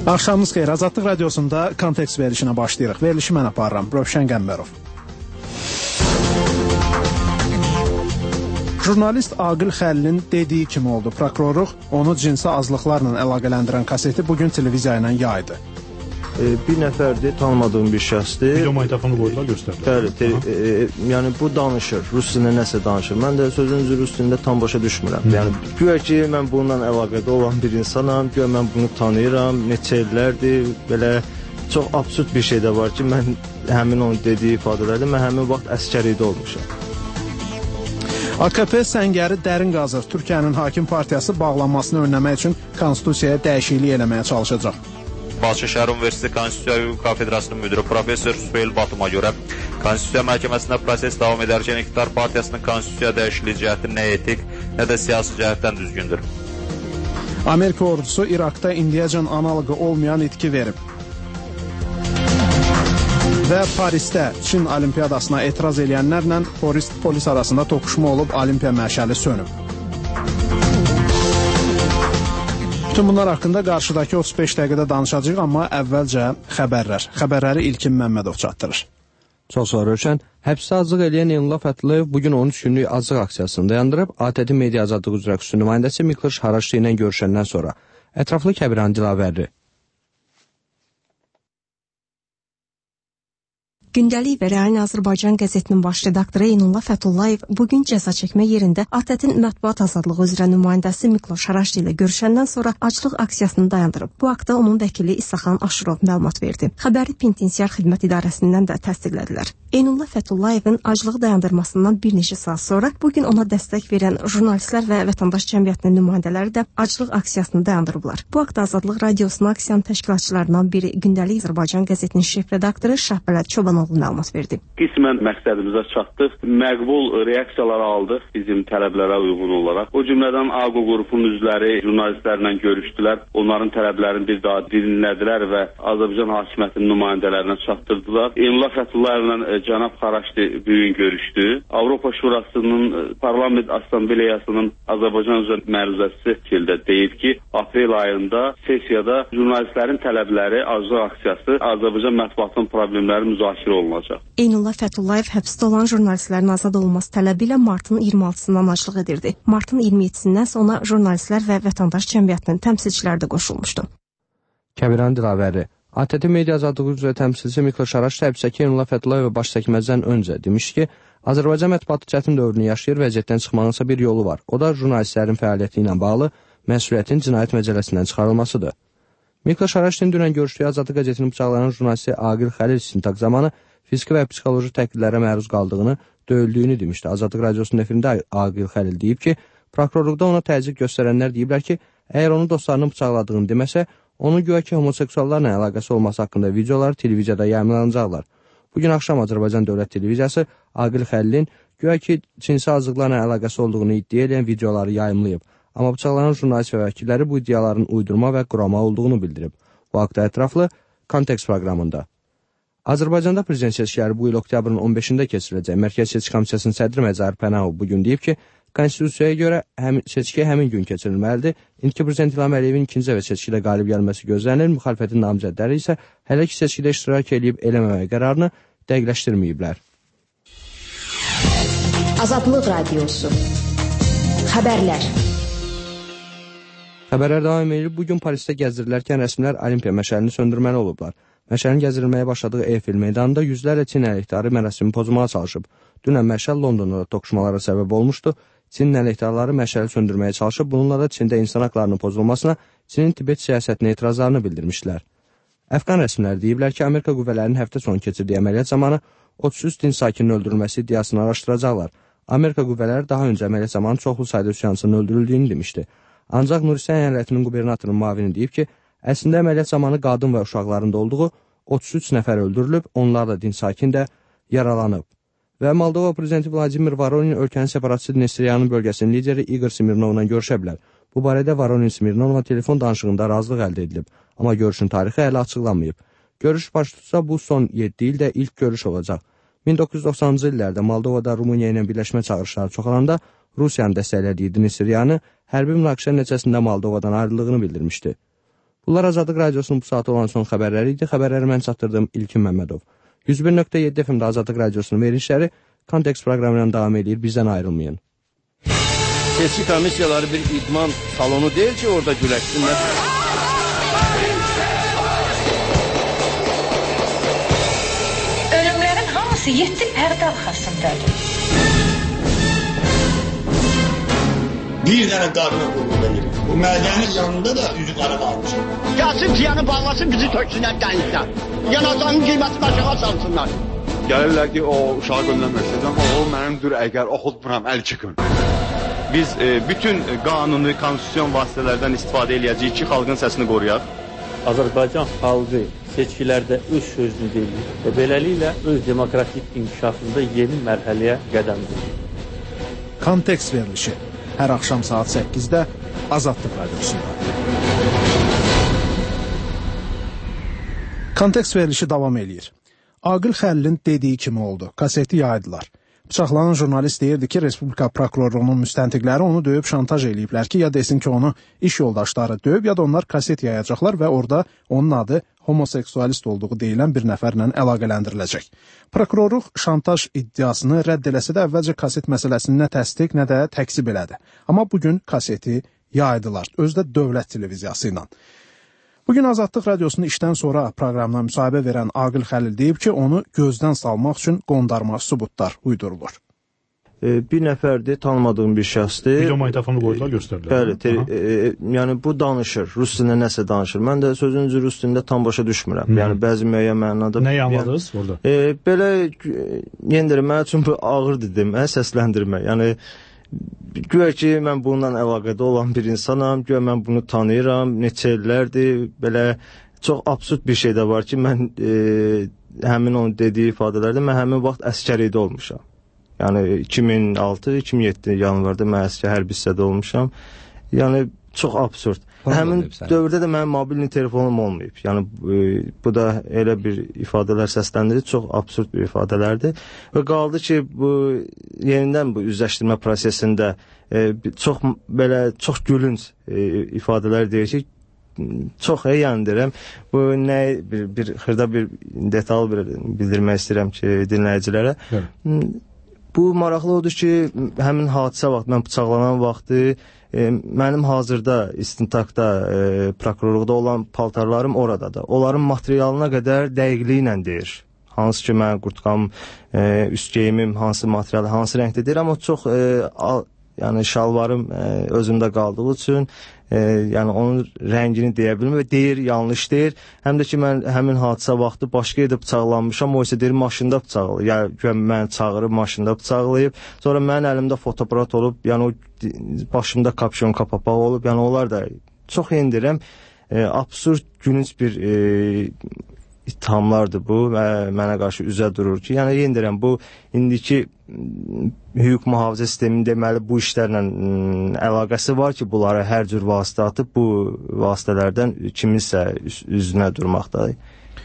Axşamınız xeyir. Azadlıq radiosunda kontekst verilişinə başlayırıq. Verilişi mən aparıram. Rövşən Qəmbərov. Jurnalist Aqil Xəlilin dediyi kimi oldu. Prokurorluq onu cinsi azlıqlarla əlaqələndirən kaseti bugün televiziya ilə yaydı. Bir nəfərdir, tanımadığım bir şəxsdir. Video magnitofonu qoydular, göstərdilər. Bəli, yəni bu danışır, rus dilində nəsə danışır. Mən də sözün rus dilində tam başa düşmürəm. Yəni güya ki, mən bununla əlaqədə olan bir insanam, güya mən bunu tanıyıram, neçə illərdir, belə çox absurd bir şey də var ki, mən həmin onun dediyi ifadələrdə mən həmin vaxt əskərlikdə olmuşam. AKP səngəri dərin qazır. Türkiyənin hakim partiyası bağlanmasını önləmək üçün konstitusiyaya dəyişiklik eləməyə çalışacaq. Bakı Şəhər Universiteti Konstitusiya Hüquq Kafedrasının müdiri professor Süheyl Batuma görə Konstitusiya Məhkəməsində proses davam edərkən İqtidar Partiyasının konstitusiya dəyişikliyi cəhəti nə etik, nə də siyasi cəhətdən düzgündür. Amerika ordusu İraqda indiyəcən analoqu olmayan itki verib. Və Parisdə Çin Olimpiyadasına etiraz edənlərlə polis arasında toqquşma olub, Olimpiya məşəli sönüb. Bütün bunlar haqqında qarşıdakı 35 dəqiqədə danışacağıq, amma əvvəlcə xəbərlər. Xəbərləri İlkin Məmmədov çatdırır. Çox sağ ol Rövşən. Həbsdə azlıq eləyən Eynullah Fəthullayev bugün 13 günlük azlıq aksiyasını dayandırıb, ATƏT Media Azadlığı üzrə xüsusi nümayəndəsi Mikloş Haraçlı ilə görüşəndən sonra. Ətraflı Kəbiran Dilavərli. Gündəlik və Real Azərbaycan qəzetinin baş redaktoru Eynullah Fəthullayev bugün cəza çəkmə yerində ATƏT-in mətbuat azadlığı üzrə nümayəndəsi Mikloş Haraçlı ilə görüşəndən sonra aclıq aksiyasını dayandırıb. Bu haqda onun vəkili İsaxan Aşurov məlumat verdi. Xəbəri Penitensiar Xidmət İdarəsindən də təsdiqlədilər. Eynullah Fətullayevin aclığı dayandırmasından bir neçə saat sonra bugün ona dəstək verən jurnalistlər və vətəndaş cəmiyyətinin nümayəndələri də aclıq aksiyasını dayandırıblar. Bu haqda Azadlıq Radiosunun aksiyanın təşkilatçılarından biri Gündəlik Azərbaycan qəzetinin şef redaktoru Şahbələt Çobanov məlumat verdi. Qismən məqsədimizə çatdıq. Məqbul reaksiyaları aldıq bizim tələblərə uyğun olaraq. O cümlədən AQO qrupunun üzvləri jurnalistlərlə görüşdülər. Onların tələblərini bir daha dinlədilər və Azərbaycan hakimiyyətinin nümayəndələrinə çatdırdılar. Eynullah Fətullayevlə cənab Haraçlı bu gün görüşdü. Avropa Şurasının Parlament Assambleyasının Azərbaycan üzrə məruzəsi şəkildə deyib ki, aprel ayında sessiyada jurnalistlərin tələbləri, aclıq aksiyası, Azərbaycan mətbuatının problemləri müzakirə olunacaq. Eynullah Fəthullayev həbsdə olan jurnalistlərin azad olunması tələbi ilə martın 26-sından aclıq edirdi. Martın 27-sindən sonra jurnalistlər və vətəndaş cəmiyyətinin təmsilçiləri də qoşulmuşdu. Kəbiran Dilavəri. ATƏT Media Azadlığı üzrə təmsilçisi Mikloş Haraçlı həbsdəki Eynullah Fətullayeva baş çəkməzdən öncə demiş ki, Azərbaycan mətbuatı çətin dövrünü yaşayır, vəziyyətdən çıxmağınsa bir yolu var. O da jurnalistlərin fəaliyyəti ilə bağlı məsuliyyətin cinayət məcəlləsindən çıxarılmasıdır. Mikloş Haraçlının dünən görüşdüyü Azadlıq qəzetinin bıçaqlanan jurnalisti Aqil Xəlil istintaq zamanı fiziki və psixoloji təhqirlərə məruz qaldığını, döyüldüyünü demişdi. Azadlıq radiosunun efirində Aqil Xəlil deyib ki, prokurorluqda ona təzyiq göstərənlər deyiblər ki, əgər onu dostlarının bıçaqladığını deməsə, onun güya ki, homoseksuallarla əlaqəsi olması haqqında videoları televiziyada yayımlanacaqlar. Bugün axşam Azərbaycan Dövlət Televiziyası Aqil Xəlilin güya ki, cinsi azlıqlarla əlaqəsi olduğunu iddia edən videoları yayımlayıb. Amma bıçaqlanan jurnalist və vəkilləri bu iddiaların uydurma və qurama olduğunu bildirib. Bu haqda ətraflı kontekst proqramında. Azərbaycanda prezident seçkiləri bu il oktyabrın 15-də keçiriləcək. Mərkəzi Seçki Komissiyasının sədri Məzahir Pənahov bugün deyib ki, konstitusiyaya görə seçki həmin gün keçirilməlidir. İndiki prezident İlham Əliyevin ikinci və seçkidə qalib gəlməsi gözlənilir. Müxalifətin namizədləri isə hələ ki seçkidə iştirak edib eləməməyə qərarını dəqiqləşdirməyiblər. Azadlıq Radiosu. Xəbərlər. Xəbərlər davam edir. Bugün Parisdə gəzdirilərkən rəsmilər Olimpiya məşəlini söndürməli olublar. Məşəlin gəzirilməyə başladığı Eyfel meydanında yüzlərlə Çin əleyhdarı mərasimi pozmağa çalışıb. Dünən məşəl Londonda da toqquşmalara səbəb olmuşdu. Çin əleyhdarları məşəli söndürməyə çalışıb, bununla da Çində insan haqlarının pozulmasına, Çinin Tibet siyasətinə etirazlarını bildirmişlər. Əfqan rəsmləri deyiblər ki, Amerika qüvvələrinin həftə sonu keçirdiyi əməliyyat zamanı 33 din sakinin öldürülməsi iddiasını araşdıracaqlar. Amerika qüvvələri daha öncə əməliyyat zamanı çoxlu sayda üsyançının öldürüldüyünü demişdi. Ancaq Nuristan əyalətinin qubernatorunun müavini deyib ki, əslində əməliyyat zamanı qadın və uşaqların da olduğu 33 nəfər öldürülüb, onlar da din sakin də yaralanıb. Və Moldova prezidenti Vladimir Voronin ölkənin separatçı Dnestriyanın bölgəsinin lideri Igor Smirnovla görüşə bilər. Bu barədə Voronin Smirnovla telefon danışığında razılıq əldə edilib, amma görüşün tarixi hələ açıqlanmayıb. Görüş baş tutsa bu son 7 ildə ilk görüş olacaq. 1990-cı illərdə Moldovada Rumıniya ilə birləşmə çağırışları çoxalanda Rusiyanın dəstəklədiyi Dnestriyanı hərbi münaqişə nəticəsində Moldovadan ayrıldığını bildirmişdi. Bunlar Azadlıq Radiosunun bu saat olan son xəbərləri idi. Xəbərləri mən çatdırdım İlkin Məmmədov. 101.7 FM-də Azadlıq Radiosunun verilişləri Kontekst proqramıyla davam edir. Bizdən ayrılmayın. Seçki komissiyaları bir idman salonu deyil ki, orada güləşsinlər. Ölümlərin hamısı 7 pərdə arxasındadır. Bir dənə qadına qulluq edir. Bu mədənin yanında da üzü qara qalmış. Gəlsin piyanı bağlasın, bizi töksünlər dənizdən. Yanacağının qiyməti aşağı salsınlar. Gəlirlər ki, o uşağı göndərmək istəyəcəm, o mənimdir, əgər oxutmuram, əl çıxın. Biz bütün qanuni, konstitusyon vasitələrdən istifadə edəcəyik ki, xalqın səsini qoruyaq. Azərbaycan xalqı seçkilərdə öz sözünü deyir və beləliklə öz demokratik inkişafında yeni mərhələyə qədəm qoyur. Kontekst verilişi hər axşam saat 8-də Azadlıq Radiosunda. Kontekst verilişi davam eləyir. Aqil Xəlilin dediyi kimi oldu. Kaseti yaydılar. Bıçaqlanan jurnalist deyirdi ki, Respublika prokurorluğunun müstəntiqləri onu döyüb şantaj eləyiblər ki, ya desin ki, onu iş yoldaşları döyüb, ya da onlar kaset yayacaqlar və orada onun adı homoseksualist olduğu deyilən bir nəfərlə əlaqələndiriləcək. Prokurorluq şantaj iddiasını rədd eləsə də əvvəlcə kaset məsələsini nə təsdiq, nə də təksib elədi. Amma bugün kaseti yaydılar, özü də dövlət televiziyası ilə. Bugün Azadlıq Radiosunun işdən sonra proqramına müsahibə verən Aqil Xəlil deyib ki, onu gözdən salmaq üçün qondarma sübutlar uydurulur. Bir nəfərdir, tanımadığım bir şəxsdir. Video magnitofonu qoydular, göstərdilər. Bəli, yəni bu danışır, rus dilində nəsə danışır. Mən də sözün üzü rus dilində tam başa düşmürəm. Yəni bəzi müəyyən mənada. Nəyi anladınız orada? Belə, yenə mən üçün bu ağırdır demə, səsləndirmə. Yəni güya ki, mən bundan əlaqədə olan bir insanam, güya mən bunu tanıyıram, neçə illərdir, belə çox absurd bir şey də var ki, mən həmin onun dediyi ifadələrdə mən həmin vaxt əskəriydə olmuşam. Yəni 2006-2007 yanvarda mən əskər hərbi hissədə olmuşam. Yəni çox absurd. Həmin dövrdə də mənim mobil telefonum olmayıb. Yəni bu da elə bir ifadələr səsləndirir, çox absurd bir ifadələrdir. Və qaldı ki, bu yenidən bu üzləşdirmə prosesində çox gülünc ifadələr deyir ki, çox yəndiririm. Bu nə bir xırda bir detal bildirmək istəyirəm ki, dinləyicilərə. Bu maraqlı odur ki, həmin hadisə vaxt, mən bıçaqlanan vaxtı mənim hazırda istintaqda, prokurorluqda olan paltarlarım oradadır. Onların materialına qədər dəqiqliklə deyir. Hansı ki, mən qurtqam, üst geyimim, hansı material, hansı rəngdə deyir. Amma çox yəni şalvarım özümdə qaldığı üçün yəni onun rəngini deyə bilmir və deyir, yanlış deyir. Həm də ki, mən həmin hadisə vaxtı başqa yerdə bıçaqlanmışam, o isə deyir, maşında bıçaqlayıb, yəni mən çağırıb maşında bıçaqlayıb. Sonra mənim əlimdə fotoaparat olub, yəni o başımda kapşonka papaq olub, yəni onlar da çox endirəm. Absurd, gülünc bir ittihamlardır bu və mənə qarşı üzə durur ki, yəni yendirəm bu indiki hüquq mühafizə sisteminin deməli bu işlərlə əlaqəsi var ki, bunlara hər cür vasitə atıb bu vasitələrdən kiminsə üzünə durmaqdadır.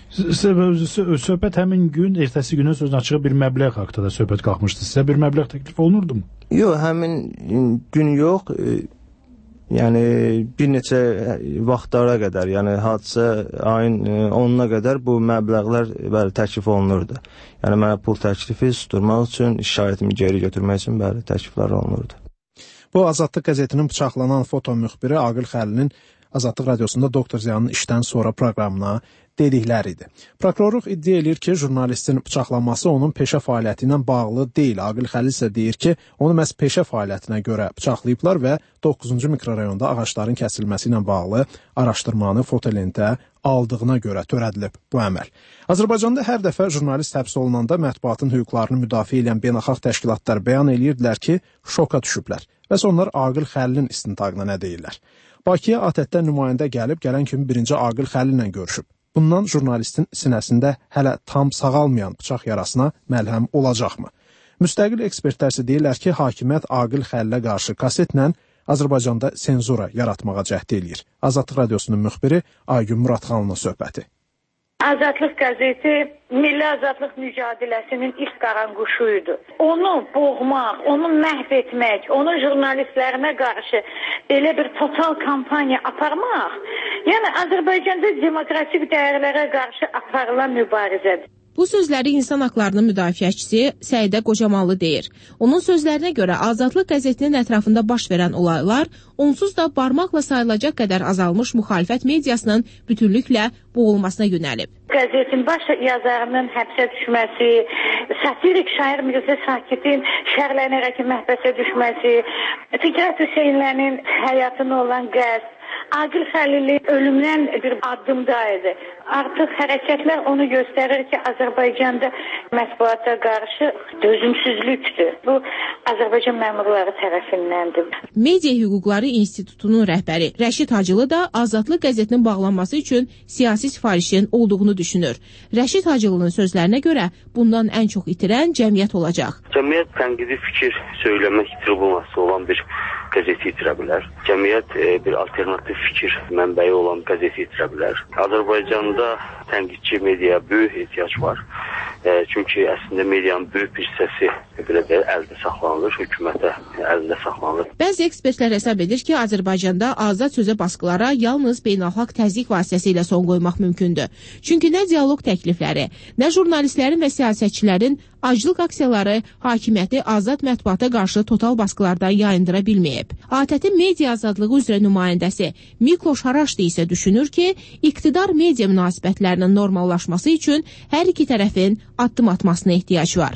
Söhbət həmin gün, ertəsi günün sözünə açığı bir məbləğ haqda da söhbət qalxmışdı. Sizə bir məbləğ təklif olunurdu mu? Yox, həmin gün yox. Yəni bir neçə vaxtlara qədər, yəni hadisə ayın 10-una qədər bu məbləğlər bəli təklif olunurdu. Yəni mənə pul təklifi susturmaq üçün, şikayətimi geri götürmək üçün bəli təkliflər olunurdu. Bu Azadlıq qəzetinin bıçaqlanan foto müxbiri Aqil Xəlilin Azadlıq Radiosunda Doktor Ziyanın işdən sonra proqramına dedikləri idi. Prokurorluq iddia edir ki, jurnalistin bıçaqlanması onun peşə fəaliyyəti ilə bağlı deyil. Aqil Xəlil isə deyir ki, onu məhz peşə fəaliyyətinə görə bıçaqlayıblar və 9-cu mikrorayonda ağacların kəsilməsi ilə bağlı araşdırmanı fotolentə aldığına görə törədilib bu əməl. Azərbaycanda hər dəfə jurnalist həbs olunanda mətbuatın hüquqlarını müdafiə edən beynəlxalq təşkilatlar bəyan edirdilər ki, şoka düşüblər. Və onlar Aqil Xəlilin istintaqına nə deyirlər? Bakıya ATƏT-dən nümayəndə gəlib, gələn kimi birinci Aqil Xəlillə görüşüb. Bundan jurnalistin sinəsində hələ tam sağalmayan bıçaq yarasına məlhəm olacaqmı? Müstəqil ekspertlər deyirlər ki, hakimiyyət Aqil Xəlilə qarşı kasetlə Azərbaycanda senzura yaratmağa cəhd eləyir. Azadlıq Radiosunun müxbiri Aygün Muradxanlının söhbəti. Azadlıq qəzeti milli azadlıq mücadeləsinin ilk qaranquşuydu. Onu boğmaq, onu məhv etmək, onu jurnalistlərinə qarşı elə bir total kampaniya aparmaq, yəni Azərbaycanda demokratik dəyərlərə qarşı aparılan mübarizədir. Bu sözləri insan haqlarının müdafiəçisi Səidə Qocamanlı deyir. Onun sözlərinə görə Azadlıq qəzetinin ətrafında baş verən olaylar onsuz da barmaqla sayılacaq qədər azalmış müxalifət mediasının bütünlüklə boğulmasına yönəlib. Qəzetin baş yazarının həbsə düşməsi, satirik şair Mirzə Sakitin şərlənərək məhbəsə düşməsi, Fikrət Hüseynlərin həyatına olan qəsd, Aqil Xəlilin ölümdən bir addımdaydı. Artıq hərəkətlər onu göstərir ki, Azərbaycanda mətbuata qarşı dözümsüzlükdür. Bu Azərbaycan məmurları tərəfindəndir. Media Hüquqları İnstitutunun rəhbəri Rəşid Hacılı da Azadlıq qəzetinin bağlanması üçün siyasi sifarişin olduğunu düşünür. Rəşid Hacılının sözlərinə görə bundan ən çox itirən cəmiyyət olacaq. Cəmiyyət tənqidi fikir söyləmək tribunası olan bir qəzeti itirə bilər. Cəmiyyət bir alternativ fikir mənbəyi olan qəzeti itirə bilər. Azərbaycanda tənqidçi mediaya böyük ehtiyac var. Çünki əslində medianın böyük bir hissəsi belə də əldə saxlanılır, hökumətə əldə saxlanılır. Bəzi ekspertlər hesab edir ki, Azərbaycanda azad sözə basqılara yalnız beynəlxalq təzyiq vasitəsilə son qoymaq mümkündür. Çünki nə dialoq təklifləri, nə jurnalistlərin və siyasətçilərin aclıq aksiyaları hakimiyyəti azad mətbuata qarşı total basqılardan yayındıra bilməyib. ATƏT-in media azadlığı üzrə nümayəndəsi Mikloş Haraşdi isə düşünür ki, iqtidar media münasibətlərinin normallaşması üçün hər iki tərəfin addım atmasına ehtiyac var.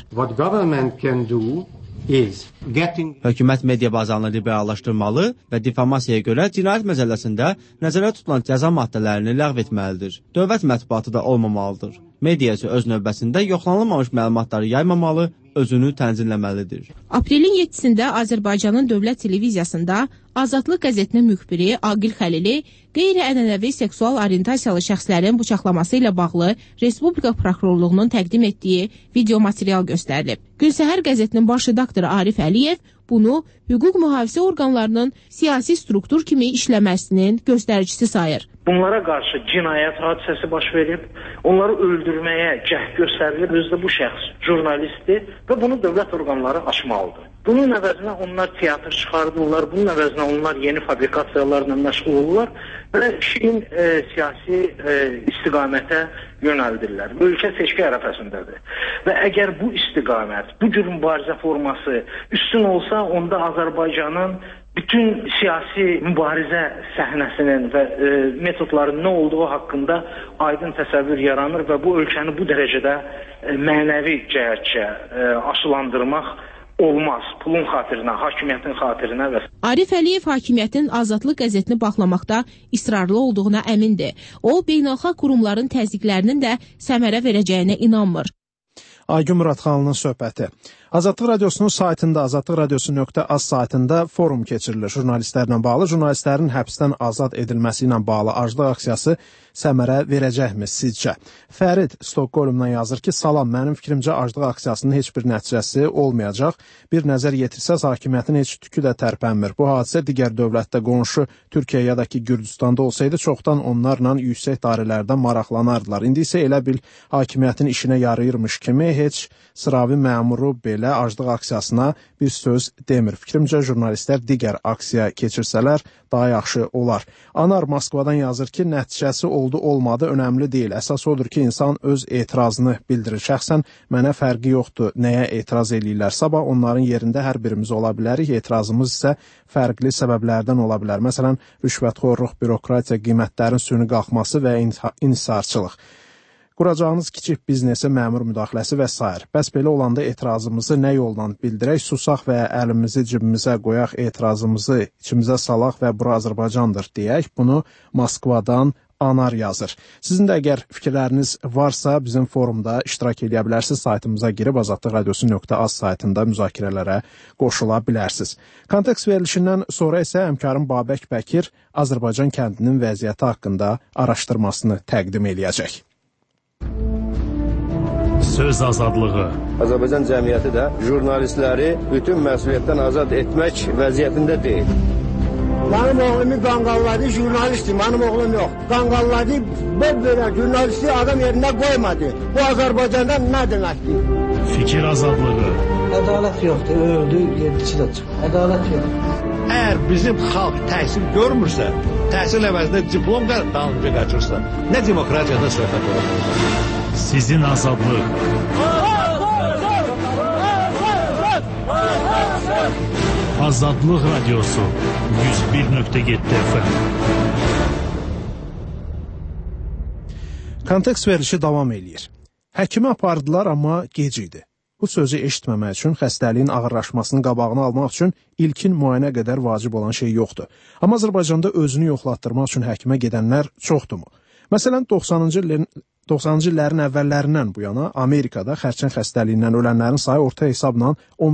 Hökumət media bazarını liberallaşdırmalı və difamasiya görə cinayət məcəlləsində nəzərdə tutulan cəza maddələrini ləğv etməlidir. Dövlət mətbuatı da olmamalıdır. Media isə öz növbəsində yoxlanılmamış məlumatları yaymamalı, özünü tənzimləməlidir. Aprelin 7-sində Azərbaycanın dövlət televiziyasında Azadlıq qəzetinin müxbiri Aqil Xəlili qeyri-ənənəvi seksual orientasiyalı şəxslərin bıçaqlaması ilə bağlı Respublika Prokurorluğunun təqdim etdiyi video material göstərilib. Günsəhər qəzetinin baş redaktoru Arif Əliyev bunu hüquq mühafizə orqanlarının siyasi struktur kimi işləməsinin göstəricisi sayır. Bunlara qarşı cinayət hadisəsi baş verib, onları öldürməyə cəhd göstərilib, özdə bu şəxs jurnalistdir və bunu dövlət orqanları açmalıdır. Bunun əvəzinə onlar teatr çıxardırlar, bunun əvəzinə onlar yeni fabrikasiyalarla məşğul olurlar və işin siyasi istiqamətə yönəldirlər. Ölkə seçki ərəfəsindədir. Və əgər bu istiqamət, bu cür mübarizə forması üstün olsa, onda Azərbaycanın bütün siyasi mübarizə səhnəsinin və metodların nə olduğu haqqında aydın təsəvvür yaranır və bu ölkəni bu dərəcədə mənəvi cəhətcə aşılandırmaq olmaz. Pulun xatirinə, hakimiyyətin xatirinə və... Arif Əliyev hakimiyyətin Azadlıq qəzetini bağlamaqda israrlı olduğuna əmindir. O, beynəlxalq qurumların təzyiqlərinin də səmərə verəcəyinə inanmır. Aygün Muradxanlının söhbəti. Azadlıq Radiosunun saytında, azadlıqradiosu.az saytında forum keçirilir. Jurnalistlərlə bağlı, jurnalistlərin həbsdən azad edilməsi ilə bağlı aclıq aksiyası səmərə verəcəkmi sizcə? Fərid Stockholmdan yazır ki, salam, mənim fikrimcə aclıq aksiyasının heç bir nəticəsi olmayacaq. Bir nəzər yetirsəz, hakimiyyətin heç tükü də tərpənmir. Bu hadisə digər dövlətdə qonşu Türkiyə ya da ki Gürcüstanda olsaydı, çoxdan onlarla yüksək dairələrdən maraqlanardılar. İndi isə elə bil hakimiyyətin işinə yarayırmış kimi heç sıravi məmuru belə aclıq aksiyasına bir söz demir. Fikrimcə, jurnalistlər digər aksiya keçirsələr daha yaxşı olar. Anar Moskvadan yazır ki, nəticəsi oldu-olmadı önəmli deyil. Əsas odur ki, insan öz etirazını bildirir. Şəxsən mənə fərqi yoxdur nəyə etiraz eləyirlər. Sabah onların yerində hər birimiz ola bilərik. Etirazımız isə fərqli səbəblərdən ola bilər. Məsələn, rüşvətxorluq, bürokratiya, qiymətlərin süni qalxması və inhisarçılıq. Quracağınız kiçik biznesə məmur müdaxiləsi və s. Bəs belə olanda etirazımızı nə yolla bildirək, susaq və əlimizi cibimizə qoyaq, etirazımızı içimizə salaq və bura Azərbaycandır deyək. Bunu Moskvadan Anar yazır. Sizin də əgər fikirləriniz varsa bizim forumda iştirak edə bilərsiniz. Saytımıza girib azadlıqradiosu.az saytında müzakirələrə qoşula bilərsiniz. Kontekst verilişindən sonra isə həmkarım Babək Bəkir Azərbaycan kəndinin vəziyyəti haqqında araşdırmasını təqdim eləyəcək. Söz azadlığı. Azərbaycan cəmiyyəti də jurnalistləri bütün məsuliyyətdən azad etmək vəziyyətində deyil. Benim oğlumu qanqalladı, jurnalistdir, benim oğlum yok. Qanqalladı, böyle jurnalisti adam yerine koymadı. Bu Azərbaycanda ne demektir? Fikir azadlığı. Ədalət yoxdur, öldü, yedisi də çıxır. Ədalət yox. Əgər bizim xalq təhsil görmürsə, təhsil əvəzində diplom dalınca qaçırsa, nə demokratiyada söhbət olur? Sizin azadlıq. Azadlıq Radiosu 101.7 FM. Kontekst verilişi davam eləyir. Həkimə apardılar, amma gec idi. Bu sözü eşitməmək üçün, xəstəliyin ağırlaşmasının qabağını almaq üçün ilkin müayinə qədər vacib olan şey yoxdur. Amma Azərbaycanda özünü yoxlatdırmaq üçün həkimə gedənlər çoxdurmu? Məsələn, 90-cı illərin əvvəllərindən bu yana Amerikada xərçəng xəstəliyindən ölənlərin sayı orta hesabla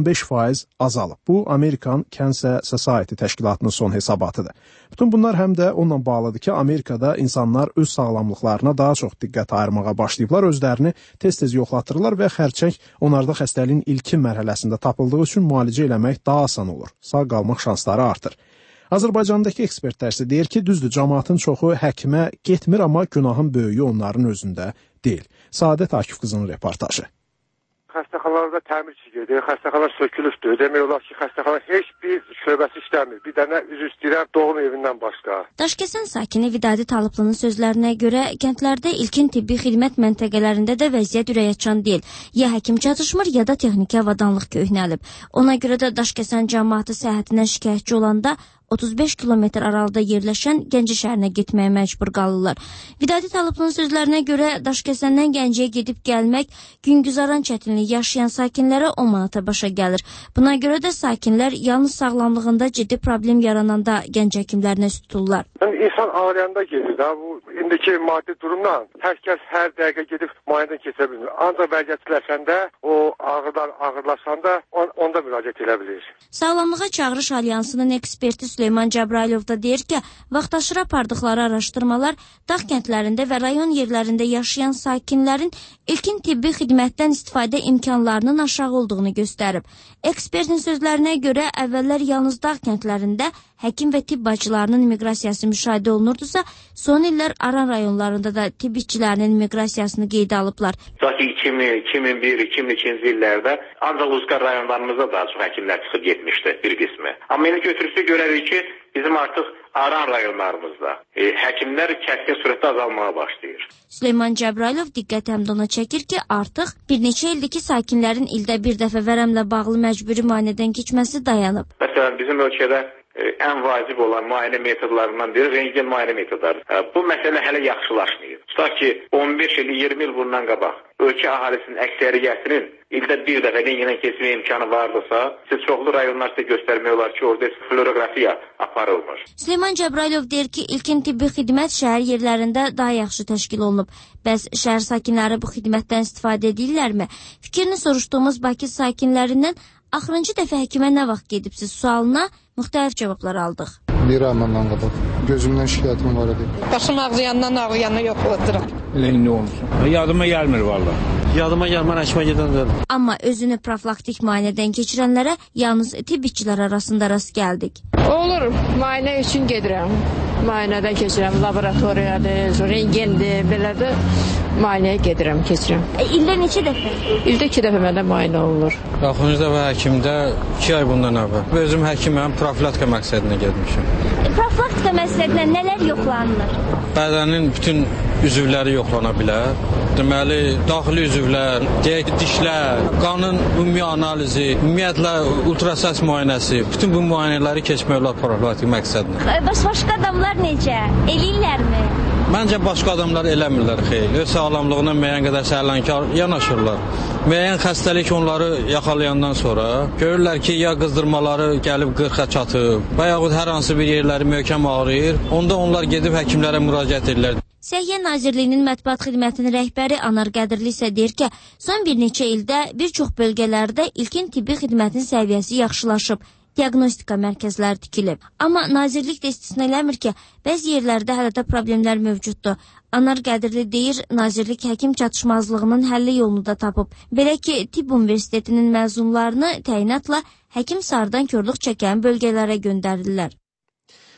15% azalıb. Bu, American Cancer Society təşkilatının son hesabatıdır. Bütün bunlar həm də onunla bağlıdır ki, Amerikada insanlar öz sağlamlıqlarına daha çox diqqət ayırmağa başlayıblar, özlərini tez-tez yoxlatdırırlar və xərçəng onlarda xəstəliyin ilkin mərhələsində tapıldığı üçün müalicə eləmək daha asan olur. Sağ qalmaq şansları artır. Azərbaycandakı ekspertlər isə deyir ki, düzdür, cəmaatın çoxu həkimə getmir, amma günahın böyüyü onların özündə deyil. Səadət Akif qızının reportajı. Xəstəxanalarda təmirçi gedir, xəstəxana sökülübdür. Demək olar ki, xəstəxana heç bir şöbəsi işləmir. Bir dənə üzr istəyirəm, doğum evindən başqa. Daşkəsən sakini Vidadi Talıblı'nın sözlərinə görə kəndlərdə ilkin tibbi xidmət məntəqələrində də vəziyyət ürəkaçan deyil. Ya həkim çatışmır, ya da texniki avadanlıq köhnəlib. Ona görə də Daşkəsən cəmaatı səhhətindən şikayətçi olanda 35 kilometr aralıda yerləşən Gəncə şəhərinə getməyə məcbur qalırlar. Vidadi Talıblı'nın sözlərinə görə Daşkəsəndən Gəncəyə gedib gəlmək güngüzaran çətinlik yaşayan sakinlərə 10 manata başa gəlir. Buna görə də sakinlər yalnız sağlamlığında ciddi problem yarananda gənc həkimlərinə üst tuturlar. İnsan ağrıyanda gedir də, bu indiki maddi durumdan hər kəs hər dəqiqə gedib müayinədən keçə bilmir. Ancaq vəziyyətləşəndə, o ağrılar ağırlaşanda onda müraciət edə bilir. Sağlamlığa Çağırış Alyansının eksperti Süleyman Cəbrailov da deyir ki, vaxtaşırı apardıqları araşdırmalar dağ kəndlərində və rayon yerlərində yaşayan sakinlərin ilkin tibbi xidmətdən istifadə imkanlarının aşağı olduğunu göstərib. Ekspertin sözlərinə görə əvvəllər yalnız dağ kəndlərində həkim və tibb bacılarının miqrasiyası müşahidə olunurdusa, son illər Aran rayonlarında da tibb işçilərinin miqrasiyasını qeydə alıblar. Sanki 2000, 2001, 2002-ci illərdə ancaq Uzqar rayonlarımızda daha çox həkimlər çıxıb getmişdi bir qismi. Amma elə götürüsü görərik ki, bizim artıq Aran rayonlarımızda həkimlər kəskin sürətdə azalmağa başlayır. Süleyman Cəbrailov diqqət həm də ona çəkir ki, artıq bir neçə ildir ki, sakinlərin ildə bir dəfə vərəmlə bağlı məcburi müayinədən keçməsi dayanıb. Məsələn, bizim ölkədə ən vacib olan müayinə metodlarından biri rentgen müayinə metodları. Bu məsələ hələ yaxşılaşmayıb. Tutaq ki, 15 il, 20 il bundan qabaq ölkə əhalisinin əksəriyyətinin ildə bir dəfə rentgendən keçmə imkanı vardısa, siz çoxlu rayonlar sizə göstərmək olar ki, orada fluorografiya aparılmır. Süleyman Cəbrailov deyir ki, ilkin tibbi xidmət şəhər yerlərində daha yaxşı təşkil olunub. Bəs şəhər sakinləri bu xidmətdən istifadə edirlərmi? Fikrini soruşduğumuz Bakı sakinlərindən axırıncı dəfə həkimə nə vaxt gedibsiz sualına müxtəlif cavablar aldıq. Bir aydan qabaq gözümdən şikayətim var idi. Başım ağrıyandan ağrıyanı yoxladıram. Elə indi olmuşum. Yadıma gəlmir valla. Yadıma gəlmən həkimə gedəndə. Amma özünü profilaktik müayinədən keçirənlərə yalnız tibb işçilər arasında rast gəldik. Olur, müayinə üçün gedirəm. Müayinədən keçirəm, laboratoriyadır, rentgendir, belədir. Müayinəyə gedirəm, keçirəm. İldə neçə dəfə? İldə 2 dəfə məndə müayinə olunur. Axırıncı dəfə həkimdə 2 ay bundan əvvəl. Özüm həkiməm, profilaktika məqsədinə getmişəm. Profilaktika məqsədinə nələr yoxlanılır? Bədənin bütün üzvləri yoxlana bilər. Deməli, daxili üzvlər, dişlər, qanın ümumi analizi, ümumiyyətlə ultrasəs müayinəsi, bütün bu müayinələri keçmək olar profilaktik məqsədlə. Başqa adamlar necə? Eləyirlərmi? Məncə başqa adamlar eləmirlər xeyr. Öz sağlamlığına müəyyən qədər sərlənkar yanaşırlar. Müəyyən xəstəlik onları yaxalayandan sonra görürlər ki, ya qızdırmaları gəlib 40-a çatıb, və yaxud hər hansı bir yerləri möhkəm ağrıyır, onda onlar gedib həkimlərə müraciət edirlər. Səhiyyə Nazirliyinin mətbuat xidmətinin rəhbəri Anar Qədirli isə deyir ki, son bir neçə ildə bir çox bölgələrdə ilkin tibbi xidmətin səviyyəsi yaxşılaşıb, diaqnostika mərkəzləri tikilib. Amma nazirlik də istisna eləmir ki, bəzi yerlərdə hələ də problemlər mövcuddur. Anar Qədirli deyir, nazirlik həkim çatışmazlığının həlli yolunu da tapıb. Belə ki, Tibb Universitetinin məzunlarını təyinatla həkim sardan körlük çəkən bölgələrə göndərirlər.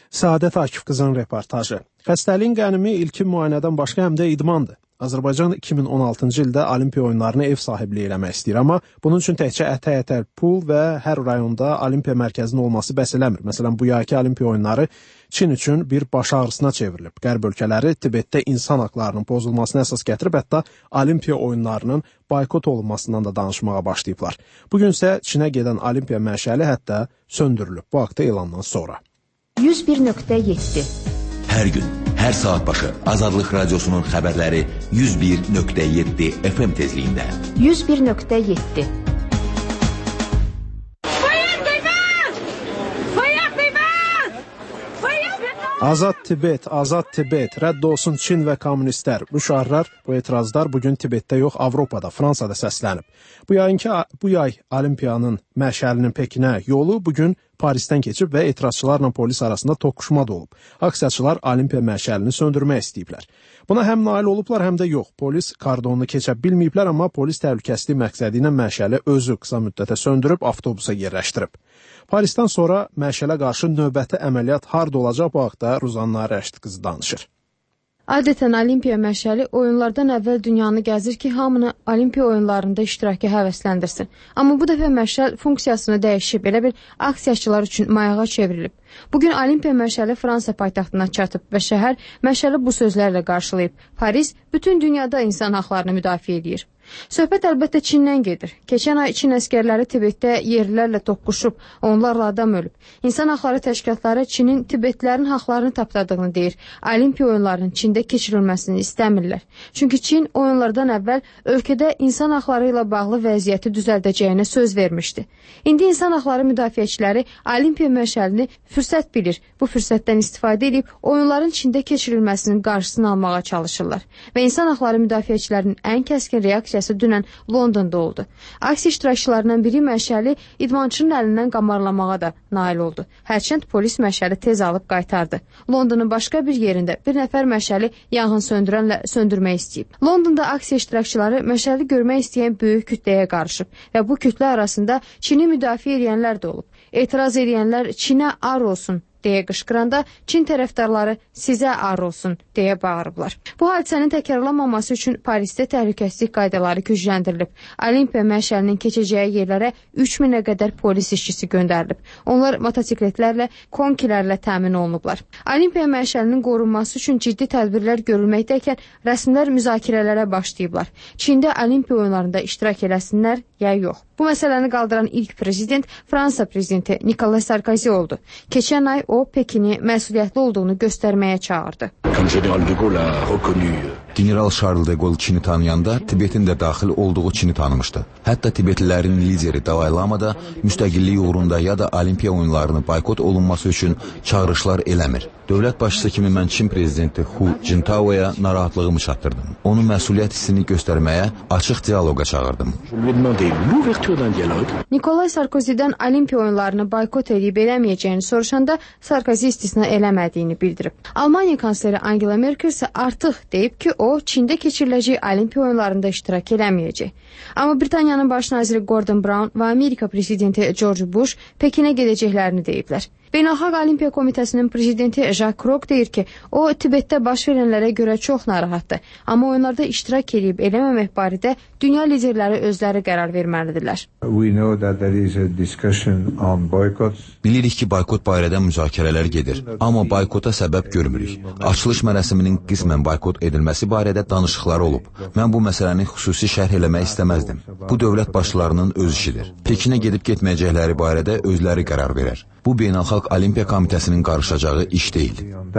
Səadət Akif qızın reportajı. Xəstəliyin qənimi ilkin müayinədən başqa həm də idmandır. Azərbaycan 2016-cı ildə Olimpiya oyunlarını ev sahibliyi eləmək istəyir, amma bunun üçün təkcə ətər pul və hər rayonda Olimpiya mərkəzinin olması bəs eləmir. Məsələn, bu yayki Olimpiya oyunları Çin üçün bir baş ağrısına çevrilib. Qərb ölkələri Tibetdə insan haqlarının pozulmasına əsas gətirib, hətta Olimpiya oyunlarının boykot olunmasından da danışmağa başlayıblar. Bugün isə Çinə gedən Olimpiya məşəli hətta söndürülüb bu haqda elandan sonra. 101.7 Hər gün, hər saat başı Azadlıq Radiosunun xəbərləri 101.7 FM tezliyində. 101.7 Azad Tibet, Azad Tibet, rədd olsun Çin və kommunistlər. Bu şüarlar, bu etirazlar bugün Tibetdə yox, Avropada, Fransada səslənib. Bu yay Olimpiyanın məşəlinin Pekinə yolu bugün Parisdən keçib və etirazçılarla polis arasında toqquşma da olub. Aksiyaçılar Olimpiya məşəlini söndürmək istəyiblər. Buna həm nail olublar, həm də yox. Polis kordonunu keçə bilməyiblər, amma polis təhlükəsizlik məqsədi ilə məşəli özü qısa müddətə söndürüb avtobusa yerləşdirib. Parisdən sonra məşələ qarşı növbəti əməliyyat harda olacaq bu haqda Ruzanna Rəşid qızı danışır. Adətən Olimpiya məşəli oyunlardan əvvəl dünyanı gəzir ki, hamını Olimpiya oyunlarında iştiraka həvəsləndirsin. Amma bu dəfə məşəl funksiyasını dəyişib, elə bir aksiyaçılar üçün mayağa çevrilib. Bugün Olimpiya məşəli Fransa paytaxtına çatıb və şəhər məşəli bu sözlərlə qarşılayıb. Paris bütün dünyada insan haqlarını müdafiə edir. Söhbət əlbəttə Çindən gedir. Keçən ay Çin əskərləri Tibetdə yerlilərlə toqquşub, onlarla adam ölüb. İnsan haqları təşkilatları Çinin Tibetlərin haqlarını tapdadığını deyir. Olimpiya oyunlarının Çində keçirilməsini istəmirlər. Çünki Çin oyunlardan əvvəl ölkədə insan haqları ilə bağlı vəziyyəti düzəldəcəyinə söz vermişdi. İndi insan haqları müdafiəçiləri Olimpiya məşəlini fürsət bilir. Bu fürsətdən istifadə edib oyunların Çində keçirilməsinin qarşısını almağa çalışırlar. Və insan haqları müdafiəçilərinin ən kəskin reaksiyası dünən Londonda oldu. Aksiya iştirakçılarından biri məşəli idmançının əlindən qamarlamağa da nail oldu. Hərçənd polis məşəli tez alıb qaytardı. Londonun başqa bir yerində bir nəfər məşəli yanğın söndürənlə söndürmək istəyib. Londonda aksiya iştirakçıları məşəli görmək istəyən böyük kütləyə qarışıb və bu kütlə arasında Çini müdafiə edənlər də olub. Etiraz edənlər Çinə ar olsun deyə qışqıranda Çin tərəfdarları sizə ar olsun deyə bağırıblar. Bu hadisənin təkrarlanmaması üçün Parisdə təhlükəsizlik qaydaları gücləndirilib. Olimpiya məşəlinin keçəcəyi yerlərə 3000-ə qədər polis işçisi göndərilib. Onlar motosikletlərlə, konkilərlə təmin olunublar. Olimpiya məşəlinin qorunması üçün ciddi tədbirlər görülməkdəykən rəsmilər müzakirələrə başlayıblar. Çində Olimpiya oyunlarında iştirak eləsinlər ya yox. Bu məsələni qaldıran ilk prezident Fransa prezidenti Nicolas Sarkozy oldu. Keçən ay o Pekini məsuliyyətli olduğunu göstərməyə çağırdı. General Charles de Gaulle Çini tanıyanda Tibetin də daxil olduğu Çini tanımışdı. Hətta Tibetlilərin lideri Dalai Lama da müstəqillik uğrunda ya da Olimpiya oyunlarını boykot olunması üçün çağırışlar eləmir. Dövlət başçısı kimi mən Çin prezidenti Hu Jintao'ya narahatlığımı çatdırdım. Onun məsuliyyət hissini göstərməyə açıq dialoqa çağırdım. Nikolay Sarkozy'dən Olimpiya oyunlarını boykot edib eləməyəcəyini soruşanda Sarkozy istisna eləmədiyini bildirib. Almaniya kansleri Angela Merkel isə artıq deyib ki, o Çində keçiriləcək Olimpiya oyunlarında iştirak eləməyəcək. Amma Britaniyanın baş naziri Gordon Brown və Amerika prezidenti George Bush Pekinə gedəcəklərini deyiblər. Beynəlxalq Olimpiya Komitəsinin prezidenti Jacques Rocq deyir ki, o Tibetdə baş verənlərə görə çox narahatdır. Amma oyunlarda iştirak edib eləməmək barədə dünya liderləri özləri qərar verməlidirlər. Bilirik ki, boykot barədə müzakirələr gedir, amma boykota səbəb görmürük. Açılış mərasiminin qismən boykot edilməsi barədə danışıqlar olub. Mən bu məsələni xüsusi şərh eləmək istəməzdim. Bu dövlət başçılarının öz işidir. Pekinə gedib getməyəcəkləri barədə özləri qərar verər. Bu Beynəlxalq Olimpiya Komitəsinin qarışacağı iş deyil.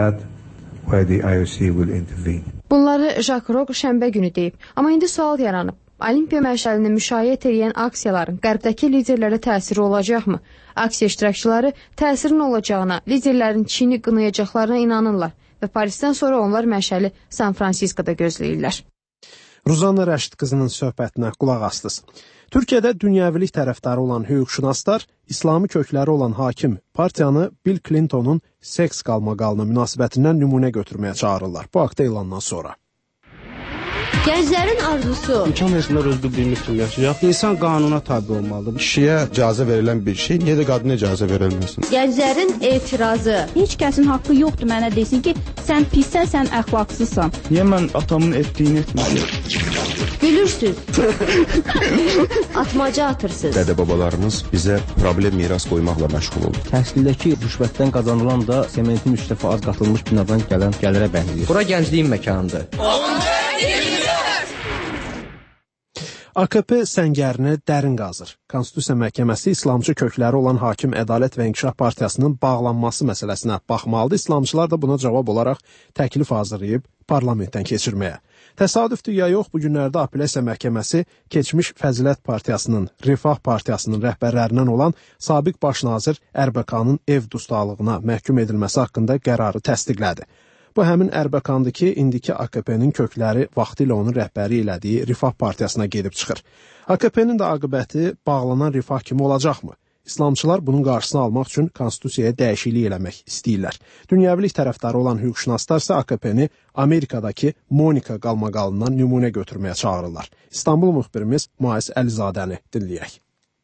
Bunları Jacques Rocq şənbə günü deyib. Amma indi sual yaranıb. Olimpiya məşəlini müşayiət edən aksiyaların qərbdəki liderlərə təsiri olacaqmı? Aksiya iştirakçıları təsirin olacağına, liderlərin Çini qınayacaqlarına inanırlar və Parisdən sonra onlar məşəli San Fransiskoda gözləyirlər. Ruzanna Rəşid qızının söhbətinə qulaq astınız. Türkiyədə dünyəvilik tərəfdarı olan hüquqşünaslar İslami kökləri olan hakim partiyanı Bill Clintonun seks qalmaqalına münasibətindən nümunə götürməyə çağırırlar. Bu haqda elandan sonra. Gənclərin arzusu. İmkan versinlər öz bildiyimiz kimi yaşayaq. İnsan qanuna tabi olmalıdır. Kişiyə icazə verilən bir şey, niyə də qadına icazə verilməsin? Gənclərin etirazı. Heç kəsin haqqı yoxdur mənə desin ki, sən pissən, sən əxlaqsızsan. Niyə mən atamın etdiyini etməliyim? Gülürsüz. Atmaca atırsınız. Dədə-babalarımız bizə problem miras qoymaqla məşğul oldu. Təhsildəki rüşvətdən qazanılan da sementin 3 dəfə az qatılmış binadan gələn gəlirə bənzəyir. Bura gəncliyin məkanıdır. AKP səngərini dərin qazır. Konstitusiya Məhkəməsi İslamcı kökləri olan Hakim Ədalət və İnkişaf Partiyasının bağlanması məsələsinə baxmalıdır. İslamcılar da buna cavab olaraq təklif hazırlayıb parlamentdən keçirməyə. Təsadüfdür ya yox, bu günlərdə Apellyasiya Məhkəməsi keçmiş Fəzilət Partiyasının, Rifah Partiyasının rəhbərlərindən olan sabiq baş nazir Ərbəkanın ev dustaqlığına məhkum edilməsi haqqında qərarı təsdiqlədi. Bu həmin Ərbəkandır ki, indiki AKP-nin kökləri vaxtilə onun rəhbəri elədiyi Rifah Partiyasına gedib çıxır. AKP-nin də aqibəti bağlanan Rifah kimi olacaqmı? İslamçılar bunun qarşısını almaq üçün konstitusiyaya dəyişiklik eləmək istəyirlər. Dünyəvilik tərəfdarı olan hüquqşünaslar isə AKP-ni Amerikadakı Monika qalmaqalından nümunə götürməyə çağırırlar. İstanbul müxbirimiz Muayis Əlizadəni dinləyək.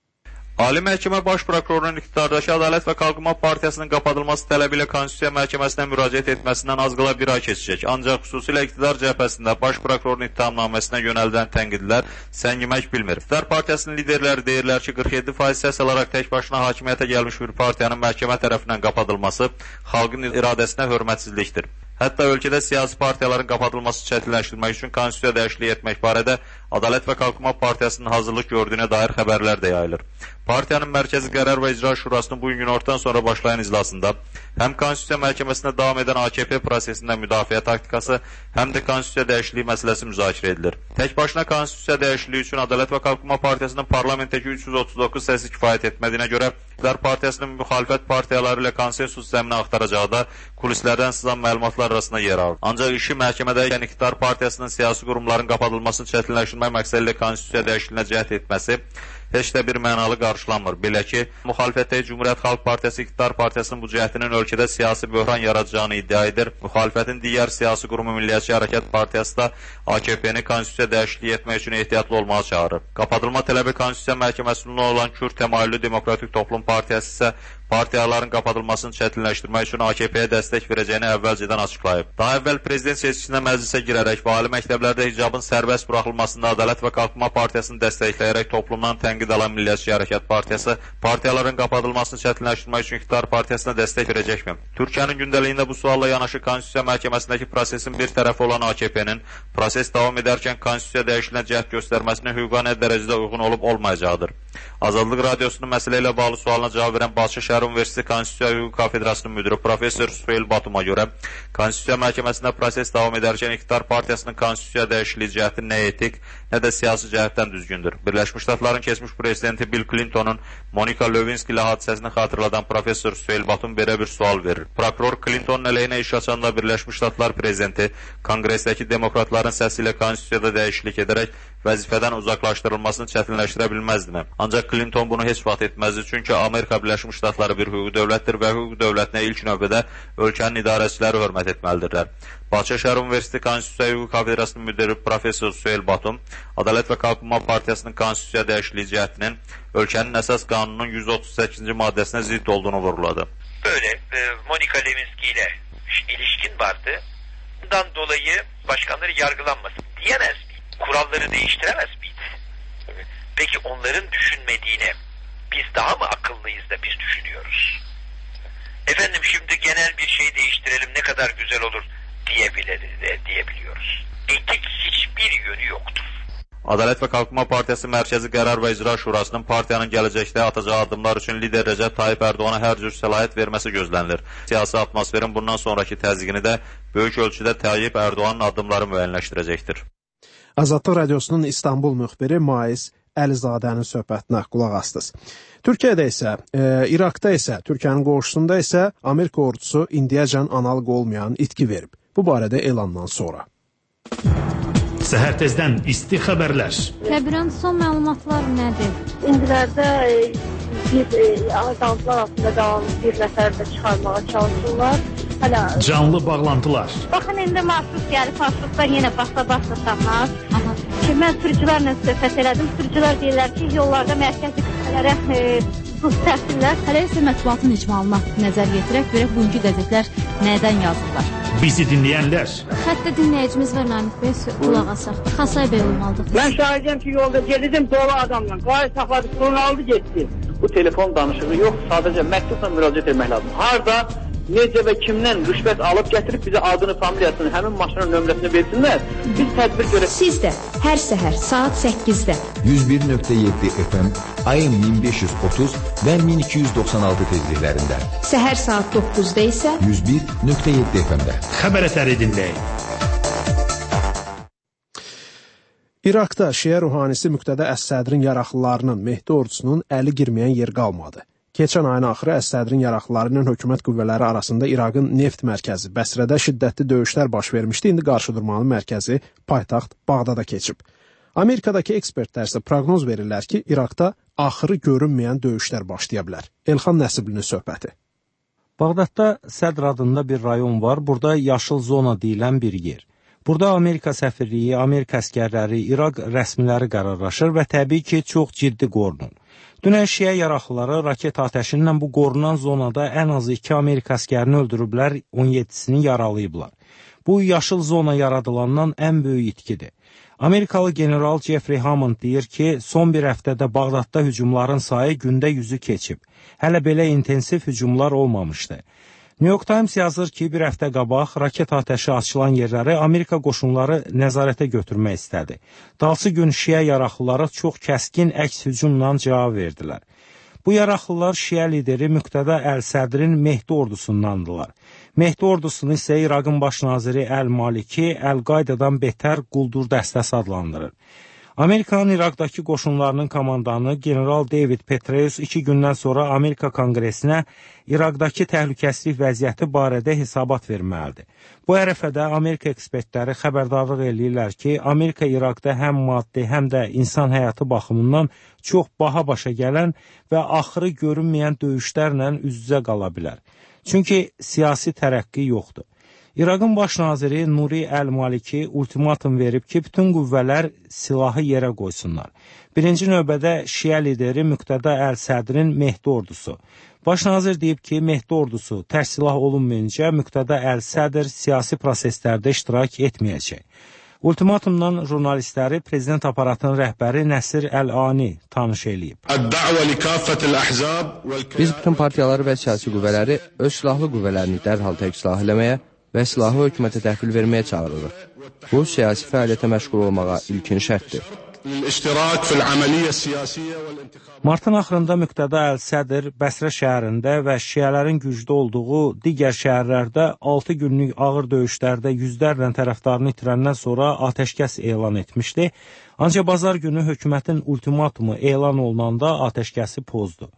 Ali Məhkəmə Baş Prokurorunun iqtidardakı Ədalət və Qalqınma Partiyasının qapadılması tələbi ilə Konstitusiya Məhkəməsinə müraciət etməsindən az qala bir ay keçəcək. Ancaq xüsusilə iqtidar cəbhəsində Baş Prokurorun ittihamnaməsinə yönəldilən tənqidlər səngimək bilmir. İqtidar Partiyasının liderləri deyirlər ki, 47% səs alaraq tək başına hakimiyyətə gəlmiş bir partiyanın məhkəmə tərəfindən qapadılması xalqın iradəsinə hörmətsizlikdir. Hətta ölkədə siyasi partiyaların qapadılması çətinləşdirmək üçün konstitusiya dəyişikliyi etmək barədə Ədalət və Qalqınma Partiyasının hazırlıq gördüyünə dair xəbərlər də yayılır. Partiyanın Mərkəzi Qərar və İcra Şurasının bu gün günortadan sonra başlayan iclasında həm Konstitusiya Məhkəməsində davam edən AKP prosesində müdafiə taktikası, həm də konstitusiya dəyişikliyi məsələsi müzakirə edilir. Tək başına konstitusiya dəyişikliyi üçün Ədalət və Qalqınma Partiyasının parlamentdəki 339 səsi kifayət etmədiyinə görə İqtidar Partiyasının müxalifət partiyaları ilə konsensus zəmini axtaracağı da kulislərdən sızan məlumatlar arasında yer alır. Ancaq işi məhkəmədə ikən İqtidar Partiyasının siyasi qurumların qapadılmasını çətinləşdirmək məqsədi ilə konstitusiya dəyişikliyinə cəhd etməsi heç də bir mənalı qarşılanmır. Belə ki, müxalifətdəki Cümhuriyyət Xalq Partiyası İqtidar Partiyasının bu cəhdinin ölkədə siyasi böhran yaradacağını iddia edir. Müxalifətin digər siyasi qurumu Milliyətçi Hərəkat Partiyası da AKP-ni konstitusiya dəyişikliyi etmək üçün ehtiyatlı olmağa çağırır. Qapadılma tələbi Konstitusiya Məhkəməsində olan Kürd təmayüllü Demokratik Toplum Partiyası isə partiyaların qapadılmasını çətinləşdirmək üçün AKP-yə dəstək verəcəyini əvvəlcədən açıqlayıb. Daha əvvəl prezident seçkisinə məclisə girərək və ali məktəblərdə hicabın sərbəst buraxılmasında Ədalət və Qalqınma Partiyasını dəstəkləyərək toplumdan tənqid alan Milliyətçi Hərəkat Partiyası partiyaların qapadılmasını çətinləşdirmək üçün İqtidar Partiyasına dəstək verəcəkmi? Türkiyənin gündəliyində bu sualla yanaşı Konstitusiya Məhkəməsindəki prosesin bir tərəfi olan AKP-nin proses davam edərkən Konstitusiya dəyişikliyə cəhd göstərməsinin hüquqa nə dərəcədə uyğun olub-olmayacağıdır. Azadlıq Radiosunun məsələ ilə bağlı sualına cavab verən Bakı Şəhər Universiteti Konstitusiya Hüquq Kafedrasının müdiri professor Süheyl Batuma görə Konstitusiya Məhkəməsində proses davam edərkən İqtidar Partiyasının konstitusiya dəyişikliyi cəhdi nə etik, nə də siyasi cəhətdən düzgündür. Birləşmiş Ştatların keçmiş prezidenti Bill Clintonun Monika Lewinsky ilə hadisəsini xatırladan professor Süheyl Batum belə bir sual verir. Prokuror Clintonun əleyhinə iş açanda Birləşmiş Ştatlar prezidenti Konqresdəki demokratların səsi ilə konstitusiyada dəyişiklik edərək vəzifədən uzaqlaşdırılmasını çətinləşdirə bilməzdimi? Ancaq Clinton bunu heç vaxt etməzdi, çünki Amerika Birləşmiş Ştatları bir hüquq dövlətdir və hüquq dövlətinə ilk növbədə ölkənin idarəçiləri hörmət etməlidirlər. Bakı Şəhər Universiteti Konstitusiya Hüquq Kafedrasının müdiri professor Süheyl Batum Ədalət və Qalqınma Partiyasının konstitusiya dəyişikliyi cəhdinin ölkənin əsas qanununun 138-ci maddəsinə zidd olduğunu vurguladı. Böyle Monika Lewinsky ile ilişkin vardı. Bundan dolayı başkanları yargılanmasın diyemez miydi? Kuralları değiştiremez miydi? Peki onların düşünmediğine biz daha mı akıllıyız da biz düşünüyoruz? Efendim şimdi genel bir şey değiştirelim ne kadar güzel olur diyebiliyoruz. Etik hiçbir yönü yoktur. Ədalət və Qalqınma Partiyası Mərkəzi Qərar və İcra Şurasının partiyanın gələcəkdə atacağı addımlar üçün lider Rəcəb Tayyip Ərdoğana hər cür səlahiyyət verməsi gözlənilir. Siyasi atmosferin bundan sonraki təzyiqini də böyük ölçüdə Tayyip Ərdoğanın addımları müəyyənləşdirəcəkdir. Azadlıq Radiosunun İstanbul müxbiri Muayis Əlizadənin söhbətinə qulaq astınız. Türkiyədə isə, İraqda isə, Türkiyənin qonşusunda isə Amerika ordusu indiyəcən analıq olmayan itki verib. Bu barədə elandan sonra. Səhər tezdən isti xəbərlər. Kəbirən son məlumatlar nədir? İndilərdə bir qanunlar altında qalan bir nəfər də çıxarmağa çalışırlar. Hələ canlı bağlantılar. Baxın, indi marşrut gəlib, marşrutlar yenə basa tapmaz. Ki, mən sürücülərlə söhbət elədim. Sürücülər deyirlər ki, yollarda mərkəzi kütlələrə buz təhsillər. Hələ isə mətbuatın icmalına nəzər yetirək, görək bugünkü qəzetlər nədən yazırlar. Bizi dinləyənlər. Xəttə dinləyicimiz var, Namik Bey, qulaq asaq. Xasay Bey olmalıdır. Mən şahidəm ki, yolda gedirdim dolu adamla. Qayı saxladı, sorun aldı, getdi. Bu telefon danışığı yox, sadəcə məktubla müraciət etmək lazım. Harda, necə və kimdən rüşvət alıb gətirib bizə adını, familiyasını, həmin maşının nömrəsini versinlər. Biz tədbir görək. Siz də hər səhər saat 8-də 101.7 FM, AM 1530 və 1296 tezliklərində. Səhər saat 9-da isə 101.7 FM-də. Xəbər əsəri dinləyin. İraqda Şiə ruhanisi Müqtədə Əs-Sədrin yaraqlılarının Mehdi ordusunun əli girməyən yer qalmadı. Keçən ayın axırı Əs-Sədrin yaraqlıları ilə hökumət qüvvələri arasında İraqın neft mərkəzi Bəsrədə şiddətli döyüşlər baş vermişdi. İndi qarşıdurmanın mərkəzi paytaxt Bağdada keçib. Amerikadakı ekspertlər isə proqnoz verirlər ki, İraqda axırı görünməyən döyüşlər başlaya bilər. Elxan Nəsiblinin söhbəti. Bağdadda Sədr adında bir rayon var. Burada yaşıl zona deyilən bir yer. Burada Amerika səfirliyi, Amerika əskərləri, İraq rəsmiləri qərarlaşır və təbii ki, çox ciddi qorunur. Dünən Şiə yaraqlıları raket atəşinlə bu qorunan zonada ən az 2 Amerika əskərini öldürüblər, 17-sini yaralayıblar. Bu, yaşıl zona yaradılandan ən böyük itkidir. Amerikalı general Jeffrey Hammond deyir ki, son bir həftədə Bağdadda hücumların sayı gündə 100-ü keçib. Hələ belə intensiv hücumlar olmamışdı. New York Times yazır ki, bir həftə qabaq raket atəşi açılan yerləri Amerika qoşunları nəzarətə götürmək istədi. Dalsı gün Şiə yaraqlıları çox kəskin əks hücumla cavab verdilər. Bu yaraqlılar Şiə lideri Müqtədə Əl-Sədrin Mehdi ordusundandılar. Mehdi ordusunu isə İraqın baş naziri Əl-Maliki Əl-Qaydadan betər quldur dəstəsi adlandırır. Amerikanın İraqdakı qoşunlarının komandanı general David Petraeus 2 gündən sonra Amerika Konqresinə İraqdakı təhlükəsizlik vəziyyəti barədə hesabat verməlidir. Bu ərəfədə Amerika ekspertləri xəbərdarlıq eləyirlər ki, Amerika İraqda həm maddi, həm də insan həyatı baxımından çox baha başa gələn və axırı görünməyən döyüşlərlə üz-üzə qala bilər. Çünki siyasi tərəqqi yoxdur. İraqın baş naziri Nuri Əl-Maliki ultimatum verib ki, bütün qüvvələr silahı yerə qoysunlar. Birinci növbədə Şiə lideri Müqtədə Əl-Sədrin Mehdi ordusu. Baş nazir deyib ki, Mehdi ordusu tərs silah olunmayınca Müqtədə Əl-Sədr siyasi proseslərdə iştirak etməyəcək. Ultimatumdan jurnalistləri prezident aparatının rəhbəri Nəsir Əl-Ani tanış eləyib. Biz bütün partiyaları və siyasi qüvvələri öz silahlı qüvvələrini dərhal tərk silah eləməyə və silahı hökumətə təhvil verməyə çağırırıq. Bu, siyasi fəaliyyətə məşğul olmağa ilkin şərtdir. Martın axırında Müqtədə Əl-Sədr Bəsrə şəhərində və şiələrin güclü olduğu digər şəhərlərdə 6 günlük ağır döyüşlərdə yüzlərlə tərəfdarını itirəndən sonra atəşkəs elan etmişdi. Ancaq bazar günü hökumətin ultimatumu elan olunanda atəşkəsi pozdu.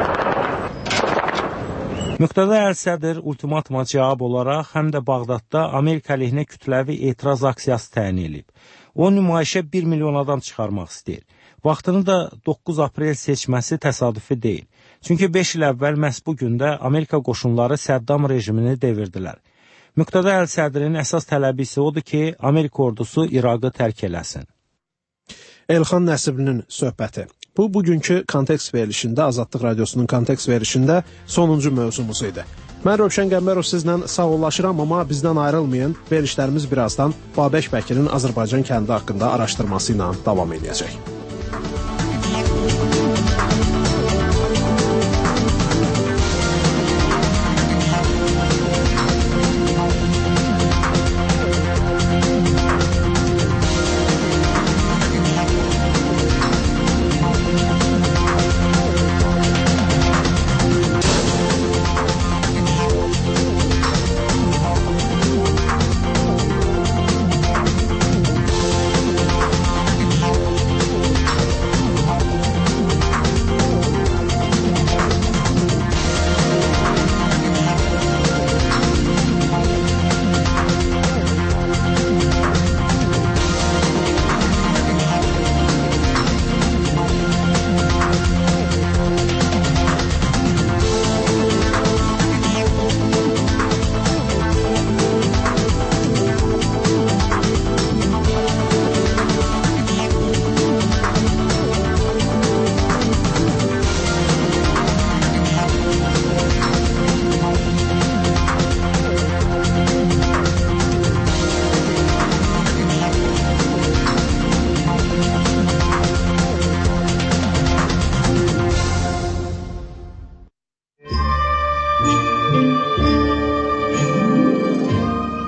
Müqtədə Əl-Sədr ultimatuma cavab olaraq həm də Bağdadda Amerika əleyhinə kütləvi etiraz aksiyası təyin edib. O, nümayişə 1 milyon adam çıxarmaq istəyir. Vaxtını da 9 aprel seçməsi təsadüfi deyil. Çünki 5 il əvvəl məhz bu gündə Amerika qoşunları Səddam rejimini devirdilər. Müqtədə Əl-Sədrin əsas tələbi isə odur ki, Amerika ordusu İraqı tərk eləsin. Elxan Nəsiblinin söhbəti. Bu, bugünkü kontekst verilişində, Azadlıq Radiosunun kontekst verilişində sonuncu mövzumuz idi. Mən Rövşən Qəmbərov sizlə sağollaşıram, amma bizdən ayrılmayın. Verilişlərimiz birazdan Babək Bəkirin Azərbaycan kəndi haqqında araşdırması ilə davam edəcək.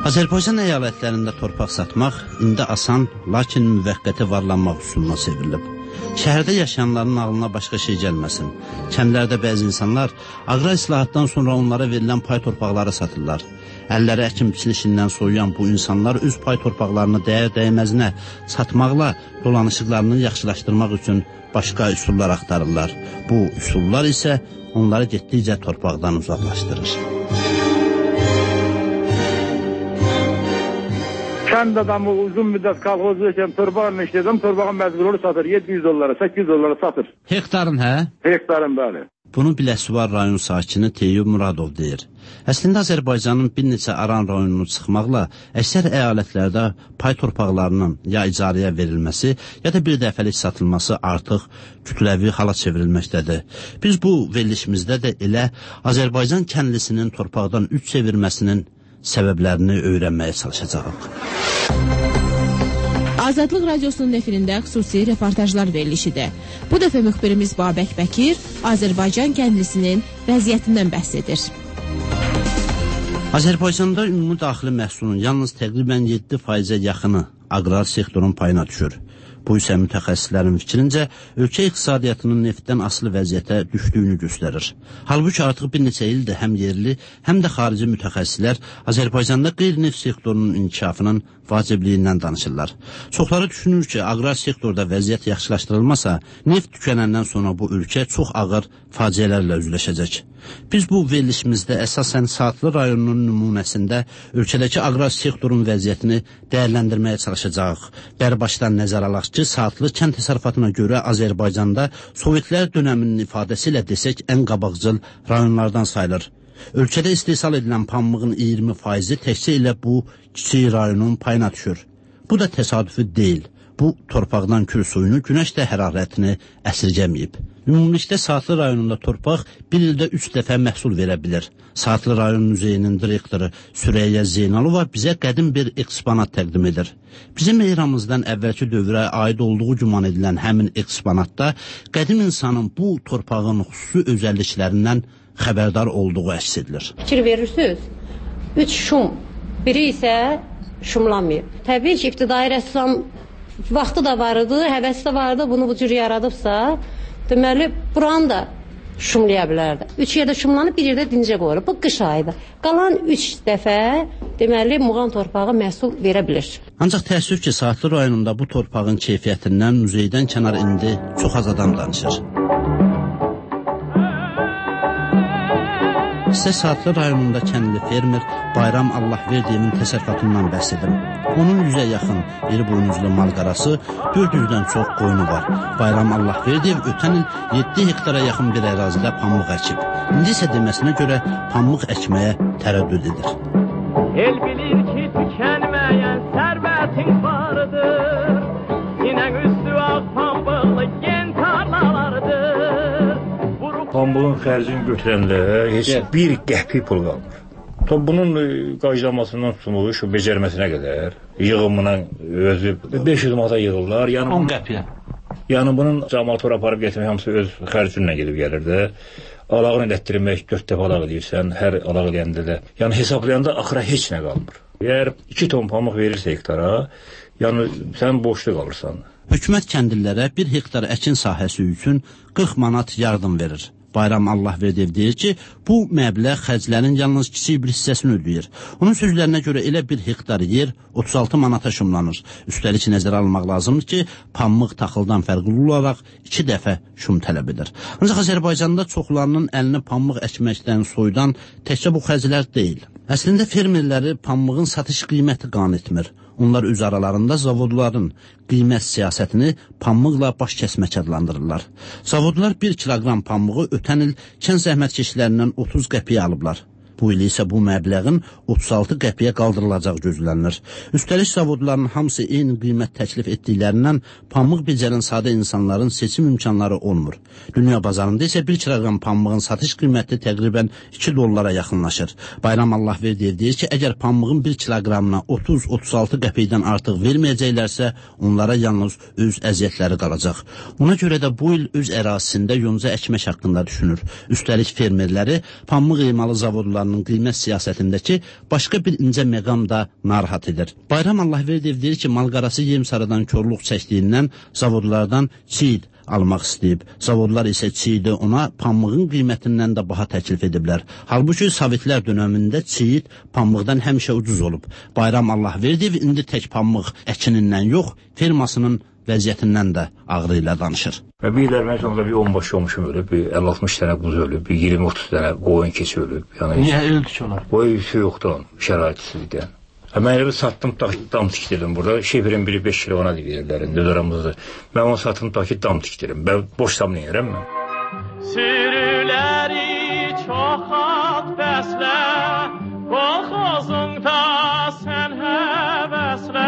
Azərbaycan əyalətlərində torpaq satmaq indi asan, lakin müvəqqəti varlanmaq üsuluna çevrilib. Şəhərdə yaşayanların ağlına başqa şey gəlməsin. Kəndlərdə bəzi insanlar aqrar islahatdan sonra onlara verilən pay torpaqları satırlar. Əlləri əkin-biçin işindən soyuyan bu insanlar öz pay torpaqlarını dəyər-dəyməzinə satmaqla dolanışıqlarını yaxşılaşdırmaq üçün başqa üsullar axtarırlar. Bu üsullar isə onları getdikcə torpaqdan uzaqlaşdırır. Kənd adamı uzun müddət kolxozda torpağını işlədim, torpağın məcburi satır, 700 dolara, 800 dolara satır. Hektarın, hə? Hektarın, bəli. Bunu Biləsuvar rayon sakini Teyyub Muradov deyir. Əslində Azərbaycanın bir neçə aran rayonunu çıxmaqla əksər əyalətlərdə pay torpaqlarının ya icarəyə verilməsi, ya da bir dəfəlik satılması artıq kütləvi hala çevrilməkdədir. Biz bu verilişimizdə də elə Azərbaycan kəndlisinin torpaqdan üç çevirməsinin səbəblərini öyrənməyə çalışacağıq. Azadlıq Radiosunun efirində xüsusi reportajlar verilişidir. Bu dəfə müxbirimiz Babək Bəkir Azərbaycan kəndlisinin vəziyyətindən bəhs edir. Azərbaycanda ümumi daxili məhsulun yalnız təqribən 7%-ə yaxını aqrar sektorun payına düşür. Bu isə mütəxəssislərin fikrincə ölkə iqtisadiyyatının neftdən asılı vəziyyətə düşdüyünü göstərir. Halbuki artıq bir neçə ildir həm yerli, həm də xarici mütəxəssislər Azərbaycanda qeyri-neft sektorunun inkişafının vacibliyindən danışırlar. Çoxları düşünür ki, aqrar sektorda vəziyyət yaxşılaşdırılmasa, neft tükənəndən sonra bu ölkə çox ağır faciələrlə üzləşəcək. Biz bu verilişimizdə əsasən Saatlı rayonunun nümunəsində ölkədəki aqrar sektorun vəziyyətini dəyərləndirməyə çalışacağıq. Bərbaşdan nəzər alaq ki, Saatlı kənd təsərrüfatına görə Azərbaycanda Sovetlər dönəminin ifadəsi ilə desək ən qabaqcıl rayonlardan sayılır. Ölkədə istehsal edilən pambığın 20%-i təkcə ilə bu kiçik rayonun payına düşür. Bu da təsadüfi deyil. Bu torpaqdan kül suyunu, günəş də hərarətini əsirgəməyib. Ümumilikdə Saatlı rayonunda torpaq bir ildə 3 dəfə məhsul verə bilir. Saatlı rayon muzeyinin direktoru Süreyyə Zeynalova bizə qədim bir eksponat təqdim edir. Bizim eramızdan əvvəlki dövrə aid olduğu güman edilən həmin eksponatda qədim insanın bu torpağın xüsusi özəlliklərindən xəbərdar olduğu əks edilir. Fikir verirsiniz, 3 şum, biri isə şumlanmayıb. Təbii ki, ibtidai rəssam vaxtı da vardı, həvəsi də vardı, bunu bu cür yaradıbsa, deməli, buranı da şumlaya bilərdi. 3 yerdə şumlanıb, bir yerdə dincə qoyulub. Bu qış ayıdır. Qalan 3 dəfə, deməli, muğan torpağı məhsul verə bilir. Ancaq təəssüf ki, Saatlı rayonunda bu torpağın keyfiyyətindən muzeydən kənar indi çox az adam danışır. Sizə Saatlı rayonunda kəndli fermer Bayram Allahverdiyevin təsərrüfatından bəhs edim. Onun 100-ə yaxın iri buynuzlu mal-qarası, 400-dən çox qoyunu var. Bayram Allahverdiyev ötən il 7 hektara yaxın bir ərazidə pambıq əkib. İndi isə deməsinə görə pambıq əkməyə tərəddüd edir. El bilir ki, tükənməyən sərvətin vardır. Yine üstü ağ pambıqlı gen tarlalardır. Pambığın xərcini götürənlər heç bir qəpik pul qalmır. Bunun qaycılamasından tutulur, şu becərməsinə qədər, yığımına özü 500 manata yığırlar. 10 qəpiyə. Yəni bunun cəmaat ora aparıb getirmək hamısı öz xərcünlə gedib gəlir də. Alağını elətdirmək 4 dəfə alaq edirsən, hər alaq eləyəndə də. Yəni hesablayanda axıra heç nə qalmır. Əgər 2 ton pamıq verirsə hektara, yəni sən boşluq alırsan. Hökumət kəndlilərə 1 hektar əkin sahəsi üçün 40 manat yardım verir. Bayram Allahverdiyev deyir ki, bu məbləğ xərclərin yalnız kiçik bir hissəsini ödəyir. Onun sözlərinə görə elə 1 hektar yer 36 manata şumlanır. Üstəlik nəzərə almaq lazımdır ki, pambıq taxıldan fərqli olaraq 2 dəfə şum tələb edir. Ancaq Azərbaycanda çoxlarının əlini pambıq əkməkdən soyudan təkcə bu xərclər deyil. Əslində fermerləri pambığın satış qiyməti qan etmir. Onlar öz aralarında zavodların qiymət siyasətini pambıqla baş kəsmək adlandırırlar. Zavodlar 1 kiloqram pambığı ötən il kənd zəhmətkeşlərindən 30 qəpiyə alıblar. Bu il isə bu məbləğin 36 qəpiyə qaldırılacaq gözlənilir. Üstəlik zavodların hamısı eyni qiymət təklif etdiklərindən pambıq becərən sadə insanların seçim imkanları olmur. Dünya bazarında isə 1 kiloqram pambığın satış qiyməti təqribən 2 dollara yaxınlaşır. Bayram Allahverdiyev deyir ki, əgər pambığın 1 kiloqramına 30-36 qəpikdən artıq verməyəcəklərsə, onlara yalnız öz əziyyətləri qalacaq. Ona görə də bu il öz ərazisində yonca əkmək haqqında düşünür. Üstəlik fermerləri pambıq emalı zavodlarından malqaranın qiymət siyasətindəki başqa bir incə məqam da narahat edir. Bayram Allahverdiyev deyir ki, malqarası yem sarıdan korluq çəkdiyindən zavodlardan çiğd almaq istəyib. Zavodlar isə çiğdi ona pambığın qiymətindən də baha təklif ediblər. Halbuki Sovetlər dönəmində çiğd pambıqdan həmişə ucuz olub. Bayram Allahverdiyev indi tək pambıq əkinindən yox, firmasının vəziyyətindən də ağrı ilə danışır. Bir illər mən sonunda bir 10 baş olmuşum ölüb, bir 50-60 dənə quz ölüb, bir 20-30 dənə qoyun keçi ölüb. Niyə öldü ki onlar? Bu yoxdan, şəraitisizlikdən. Mən elə satdım, dam tikdirdim burada. Şefirin biri 5 kilo ona verirlər, öz aramızda. Mən onu satdım, dam tikdirim. Ben boş dam neyirəm mən? Sürüləri çox at bəslə, boğazında sən həvəslə,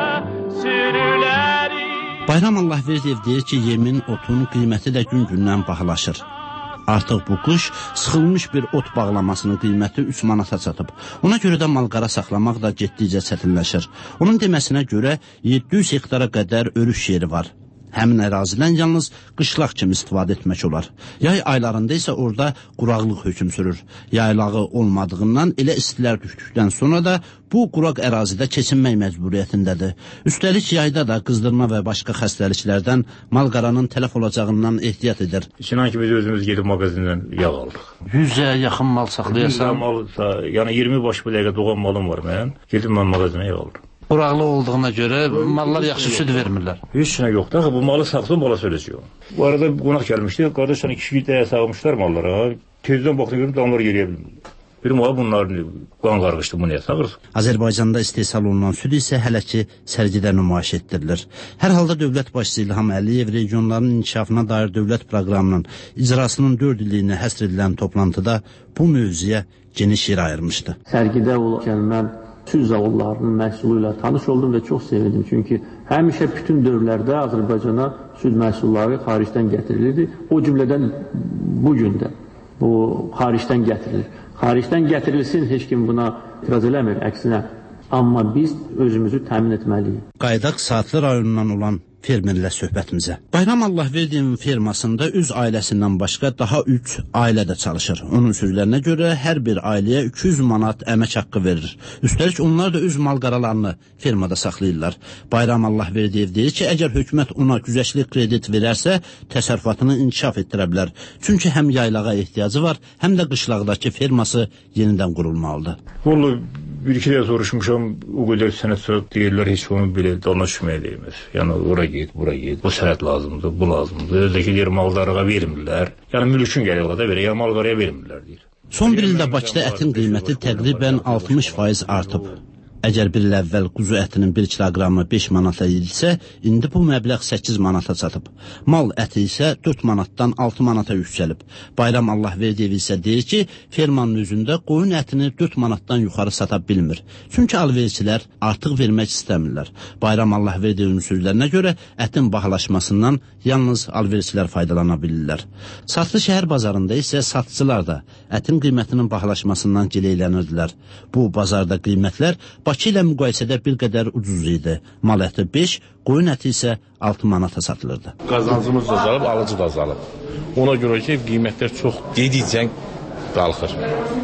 sürüləri... Bayram Allahverdiyev deyir ki, yemin, otun qiyməti də gün-gündən bahalaşır. Artıq bu qış sıxılmış bir ot bağlamasının qiyməti 3 manata çatıb. Ona görə də malqara saxlamaq da getdikcə çətinləşir. Onun deməsinə görə 700 hektara qədər örüş yeri var. Həmin ərazidən yalnız qışlaq kimi istifadə etmək olar. Yay aylarında isə orada quraqlıq hökm sürür. Yaylağı olmadığından elə istilər düşdükdən sonra da bu quraq ərazidə keçinmək məcburiyyətindədir. Üstəlik yayda da qızdırma və başqa xəstəliklərdən malqaranın tələf olacağından ehtiyat edir. İçindən ki biz özümüz gedib mağazindən yağ aldıq. 100'ə yaxın mal saxlayasam. Yəni 20 baş bir dəqiqə doğan malım var mən. Gedib mən mağazindən yağ aldım. Quraqlıq olduğuna görə mallar yaxşı süd vermirlər. Heç nə yoxdur. Bu malı saxsın, bala söyləyəcək. Bu arada qonaq gəlmişdi. Qardaş sana 2 dəyə sağmışlar mallara. Tezdən baxdım görüb damlar yeriyə bilmirlər. Bir mal bunların qan qarğışdı, bu niyə sağırsın? Azərbaycanda istehsal olunan süd isə hələ ki sərgidə nümayiş etdirilir. Hər halda dövlət başçısı İlham Əliyev regionların inkişafına dair dövlət proqramının icrasının 4 illiyinə həsr edilən toplantıda bu mövzuya geniş yer ayırmışdı. Sərgidə olan mən süd zavodlarının məhsulu ilə tanış oldum və çox sevindim. Çünki həmişə bütün dövrlərdə Azərbaycana süd məhsulları xaricdən gətirilirdi. O cümlədən bugün də bu xaricdən gətirilir. Xaricdən gətirilsin, heç kim buna etiraz eləmir, əksinə. Amma biz özümüzü təmin etməliyik. Qaydaq Saatlı rayonundan olan fermerlə söhbətimizə. Bayram Allahverdiyevin fermasında öz ailəsindən başqa daha 3 ailə də çalışır. Onun sözlərinə görə hər bir ailəyə 200 manat əmək haqqı verir. Üstəlik onlar da öz malqaralarını fermada saxlayırlar. Bayram Allahverdiyev deyir ki, əgər hökumət ona güzəşli kredit verərsə, təsərrüfatını inkişaf etdirə bilər. Çünki həm yaylağa ehtiyacı var, həm də qışlaqdakı ferması yenidən qurulmalıdır. Vallahi bir-iki dəyə soruşmuşam, o qədər sənət deyirlər, heç onu belə danışmaya deyməz. Yəni, ora git, bura git, bu sənət lazımdır, bu lazımdır. Özdəki deyir, malqarığa verilmirlər. Yəni, mülkün gəlir da verir, yəni malqarıya verilmirlər deyir. Son bir ildə Bakıda ətin qiyməti təqribən 60% artıb. Əgər bir il əvvəl quzu ətinin 1 kiloqramı 5 manata idilsə, indi bu məbləğ 8 manata çatıb. Mal əti isə 4 manatdan 6 manata yüksəlib. Bayram Allahverdiyev isə deyir ki, fermanın özündə qoyun ətini 4 manatdan yuxarı sata bilmir. Çünki alverçilər artıq vermək istəmirlər. Bayram Allahverdiyevin sözlərinə görə ətin bahalaşmasından yalnız alverçilər faydalana bilirlər. Saatlı şəhər bazarında isə satıcılar da ətin qiymətinin bahalaşmasından gileylənirdilər. Bu bazarda qiymətlər Bakı ilə müqayisədə bir qədər ucuz idi. Mal əti 5, qoyun əti isə 6 manata satılırdı. Qazancımız da azalıb, alıcı da azalıb. Ona görə ki, qiymətlər çox dedikcə qalxır.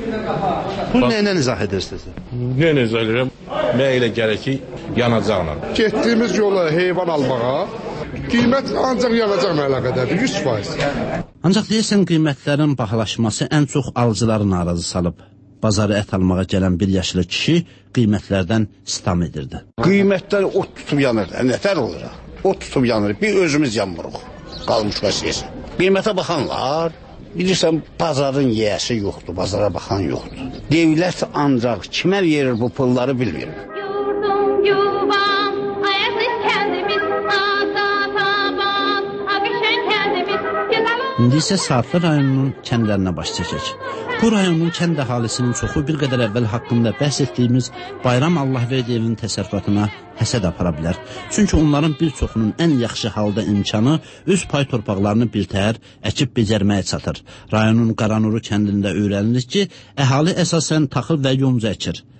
Bunu nə ilə izah edirsiniz? Nə ilə izah edirəm? Mənə elə gəlir ki, yanacaqla. Getdiyimiz yola heyvan almağa qiymət ancaq yanacaqla əlaqədədir, 100%. Ancaq deyəsən qiymətlərin bahalaşması ən çox alıcıları narazı salıb. Bazarı ət almağa gələn bir yaşlı kişi qiymətlərdən istam edirdi. Qiymətlər ot tutub yanır, nətər olur? Ot tutub yanır, bir özümüz yanmırıq, qalmış vəsiyyəsi. Qiymətə baxanlar, bilirsən, bazarın yiyəsi yoxdur, bazara baxan yoxdur. Devlət ancaq kimə verir bu pulları bilmir. İndi isə Saatlı rayonunun kəndlərinə baş çəkək. Bu rayonun kənd əhalisinin çoxu bir qədər əvvəl haqqında bəhs etdiyimiz Bayram Allahverdiyevin təsərrüfatına həsəd apara bilər. Çünki onların bir çoxunun ən yaxşı halda imkanı öz pay torpaqlarını birtəhər əkib becərməyə çatır. Rayonun Qaranuru kəndində öyrənilir ki, əhali əsasən taxıl və yonca əkir.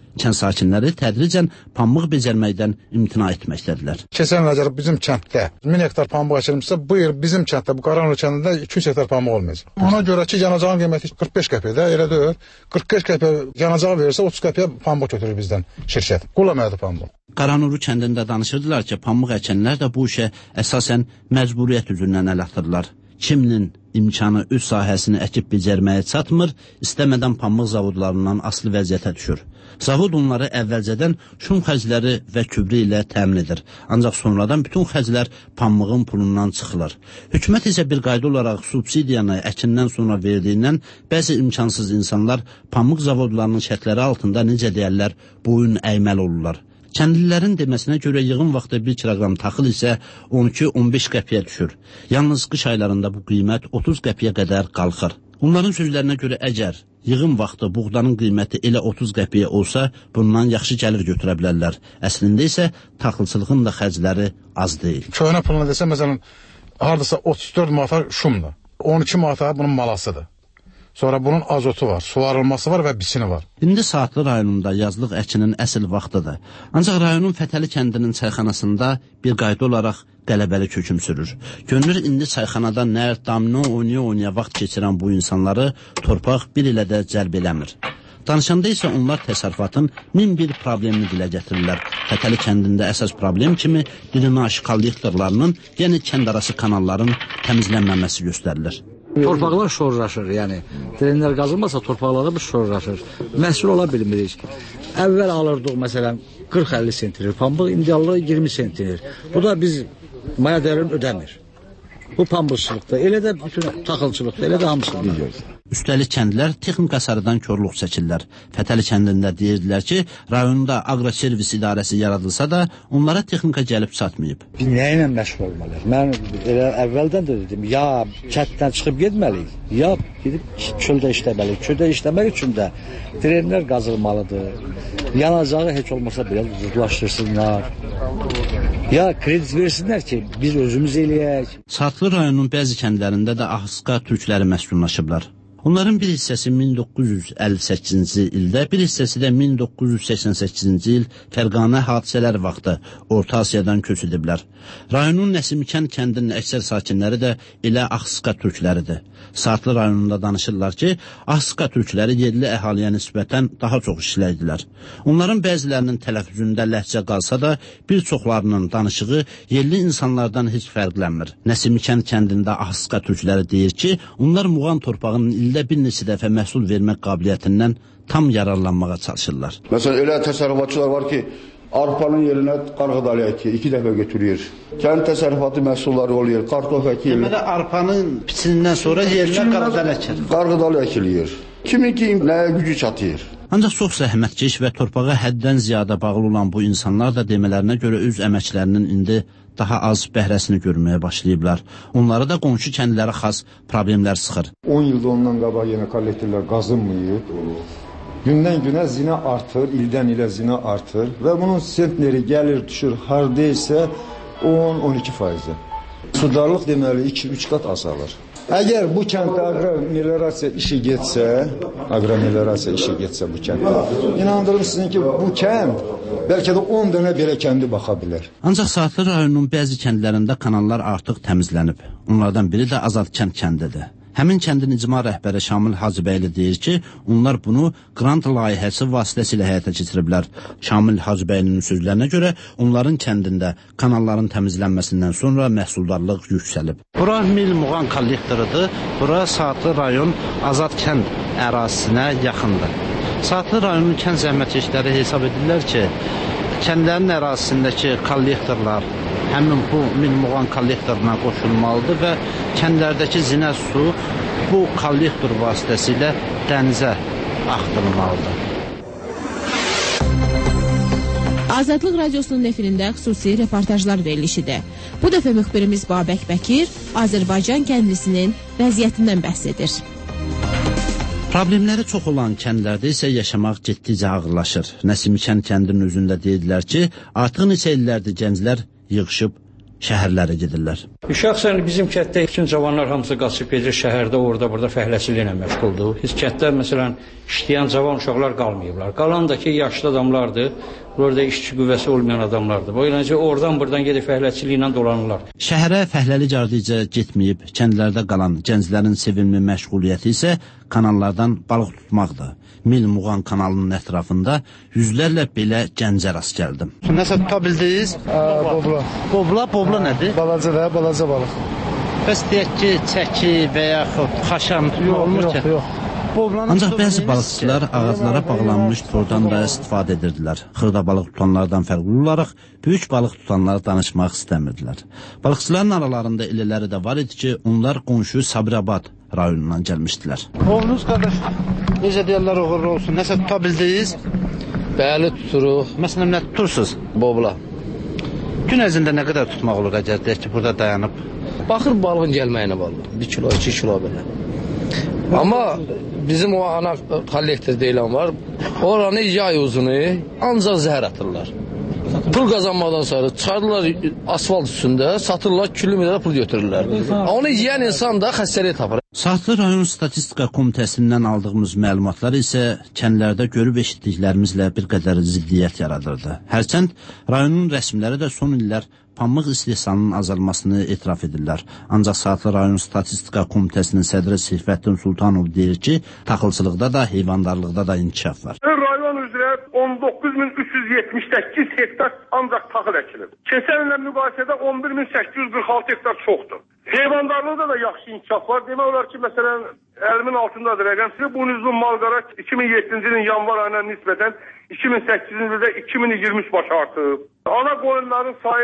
Kənd sakinləri tədricən pambıq becərməkdən imtina etməkdədirlər. Keçən il bizim kənddə 1000 hektar pambıq əkilmişsə, bu il bizim kənddə, bu Qaranur kəndində 200 hektar pambıq olmayacaq. Ona görə ki, yanacağın qiyməti 45 qəpikdə, elə deyil. 45 qəpik yanacağı verirsə, 30 qəpiyə pambıq götürür bizdən şirkət. Qulamədi pambıq. Qaranuru kəndində danışırdılar ki, pambıq əkənlər də bu işə əsasən məcburiyyət üzündən əl atırlar. Kiminin imkanı öz sahəsini əkib becərməyə çatmır, istəmədən pambıq zavodlarından asılı vəziyyətə düşür. Zavod onları əvvəlcədən şum xərcləri və kübrü ilə təmin edir. Ancaq sonradan bütün xərclər pambığın pulundan çıxılır. Hökumət isə bir qayda olaraq subsidiyanı əkindən sonra verdiyindən bəzi imkansız insanlar pambıq zavodlarının şərtləri altında necə deyərlər, boyun əyməli olurlar. Kəndlilərin deməsinə görə yığım vaxtı 1 kiloqram taxıl isə 12-15 qəpiyə düşür. Yalnız qış aylarında bu qiymət 30 qəpiyə qədər qalxır. Onların sözlərinə görə əgər yığım vaxtı buğdanın qiyməti elə 30 qəpiyə olsa, bundan yaxşı gəlir götürə bilərlər. Əslində isə taxılçılığın da xərcləri az deyil. Köhnə puluna desə, məsələn, hardasa 34 manata şumdur. 12 manata bunun malasıdır. Sonra bunun azotu var, suvarılması var və biçini var. İndi Saatlı rayonunda yazlıq əkinin əsl vaxtıdır. Ancaq rayonun Fətəli kəndinin çayxanasında bir qayda olaraq qələbəli köküm sürür. Görünür, indi çayxanada nərd, damino oynaya vaxt keçirən bu insanları torpaq bir ilə də cəlb eləmir. Danışanda isə onlar təsərrüfatın 1001 problemini dilə gətirirlər. Fətəli kəndində əsas problem kimi dirimaş kollektorlarının, yəni kəndarası kanalların təmizlənməməsi göstərilir. Torpaqlar şorlaşır, yəni drenlər qazılmasa torpaqlarda bir şorlaşır. Məhsul ola bilmirik. Əvvəl alırdıq məsələn 40-50 sentinir pambıq, indi alırıq 20 sentinir. Bu da biz maya dəyərini ödəmir. Bu pambıqçılıqda, elə də bütün taxılçılıqda, elə də hamısını biliyoruz. Üstəlik kəndlər texnik əsarıdan körluq çəkirlər. Fətəli kəndində deyirdilər ki, rayonda agroservis idarəsi yaradılsa da, onlara texnika gəlib çatmayıb. Biz nə ilə məşğul olmalıyıq? Mən elə əvvəldən də dedim, ya kənddən çıxıb getməliyik, ya gedib çöldə işləməliyik. Çöldə işləmək üçün də drenlər qazılmalıdır. Yanacağı heç olmasa biraz uzlaşdırsınlar. Ya kredit versinlər ki, biz özümüz eləyək. Saatlı rayonun bəzi kəndlərində də Ahıska türkləri məskunlaşıblar. Onların bir hissəsi 1958-ci ildə, bir hissəsi də 1988-ci il fərqanə hadisələr vaxtı Orta Asiyadan köç ediblər. Rayonun Nəsimkən kəndinin əksər sakinləri də elə Ahıska türkləridir. Saatlı rayonunda danışırlar ki, Ahıska türkləri yerli əhaliyə nisbətən daha çox işləydilər. Onların bəzilərinin tələffüzündə ləhcə qalsa da, bir çoxlarının danışığı yerli insanlardan heç fərqlənmir. Nəsimkən kəndində Ahıska türkləri deyir ki, onlar muğan torpağının ildə bir neçə dəfə məhsul vermək qabiliyyətindən tam yararlanmağa çalışırlar. Məsələn, elə təsərrüfatçılar var ki, arpanın yerinə qarğıdalı əki 2 dəfə götürür. Kənd təsərrüfatı məhsulları oluyor, kartof əki. Deməli, arpanın biçinindən sonra yerinə qarğıdalı əkilir. Qarğıdalı əkilir. Kimin ki, nəyə gücü çatır. Ancaq çox zəhmətkeş və torpağa həddən ziyada bağlı olan bu insanlar da demələrinə görə öz əməklərinin indi daha az bəhrəsini görməyə başlayıblar. Onları da qonşu kəndlərə xas problemlər sıxır. 10 ildə ondan qabaq yenə kollektorlar qazınmayıb. Gündən günə zina artır, ildən ilə zina artır və bunun sentneri gəlir, düşür, hardaysa 10-12%. Sudarlıq deməli 2-3 qat azalır. Əgər bu kənddə aqromelorasiya işi getsə bu kənddə, inandırım sizin ki, bu kənd bəlkə də 10 dənə belə kəndi baxa bilər. Ancaq Saatlı rayonunun bəzi kəndlərində kanallar artıq təmizlənib. Onlardan biri də Azadkənd kəndidir. Həmin kəndin icma rəhbəri Şamil Hacıbəyli deyir ki, onlar bunu qrant layihəsi vasitəsilə həyata keçiriblər. Şamil Hacıbəylinin sözlərinə görə onların kəndində kanalların təmizlənməsindən sonra məhsuldarlıq yüksəlib. Bura Mil Muğan kollektorudur. Bura Saatlı rayon Azadkənd ərazisinə yaxındır. Saatlı rayonun kənd zəhmətkeşləri hesab edirlər ki, kəndlərin ərazisindəki kollektorlar həmin bu Mil Muğan kollektoruna qoşulmalıdır və kəndlərdəki zinə su bu kollektor vasitəsilə dənizə axtarılmalıdır. Azadlıq Radiosunun efirində xüsusi reportajlar verilişidir. Bu dəfə müxbirimiz Babək Bəkir Azərbaycan kəndlisinin vəziyyətindən bəhs edir. Problemləri çox olan kəndlərdə isə yaşamaq getdikcə ağırlaşır. Nəsimkən kəndinin özündə deyirlər ki, artıq neçə illərdir gənclər yığışıb şəhərlərə gedirlər. Şəxsən bizim kətdə bütün cavanlar hamısı qaçıb gedir şəhərdə, orada fəhləçiliklə məşğuldur. Biz kətdə məsələn işləyən cavan uşaqlar qalmayıblar. Qalan da ki, yaşlı adamlardır, orada işçi qüvvəsi olmayan adamlardır. Boyunca oradan-buradan gedib fəhləçiliklə dolanırlar. Şəhərə fəhləlik ardınca getməyib, kəndlərdə qalan gənclərin sevimli məşğuliyyəti isə kanallardan balıq tutmaqdır. Mil Muğan kanalının ətrafında yüzlərlə belə gəncə rast gəldim. Nəsə tuta bildiniz? Bobla. Bobla nədir? Balaca balıq. Bəs deyək ki, çəki və yaxud xaşam olmur ki? Yox. Ancaq bəzi balıqçılar ağaclara bağlanmış tordan da istifadə edirdilər. Xırda balıq tutanlardan fərqli olaraq böyük balıq tutanlar danışmaq istəmirdilər. Balıqçıların aralarında elələri də var idi ki, onlar qonşu Sabirabad rayonundan gəlmişdilər. Oğlunuz qardaş, necə deyirlər uğurlu olsun, nəsə tuta bildiniz? Bəli, tuturuq. Məsələn, nə tutursunuz? Bobla. Gün ərzində nə qədər tutmaq olur əgər deyək ki, burada dayanıb? Baxır balığın gəlməyinə bağlı. 1 kilo, 2 kilo belə. Amma bizim o ana kollektor deyilən var. Oranı yay uzunu ancaq zəhər atırlar. Pul qazanmadan sonra çıxardılar asfalt üstündə, satırlar, kilometrə pul götürürlər. Onu yeyən insan da xəstəlik tapır. Saatlı rayon statistika komitəsindən aldığımız məlumatlar isə kəndlərdə görüb eşitdiklərimizlə bir qədər ziddiyyət yaradırdı. Hərçənd rayonun rəsmiləri də son illər pambıq istehsalının azalmasını etiraf edirlər. Ancaq Saatlı rayon statistika komitəsinin sədri Seyfəddin Sultanov deyir ki, taxılçılıqda da, heyvandarlıqda da inkişaf var. Rayon üzrə 19.378 hektar ancaq taxıl əkilib. Keçən illə müqayisədə 11.846 hektar çoxdur. Heyvandarlıqda da yaxşı inkişaf var. Demək olar ki, məsələn, əlimin altındadır rəqəm. Buynuzlu malqara 2007-ci ilin yanvar ayına nisbətən 2008-ci ildə 2023 baş artıb. Ana qoyunların sayı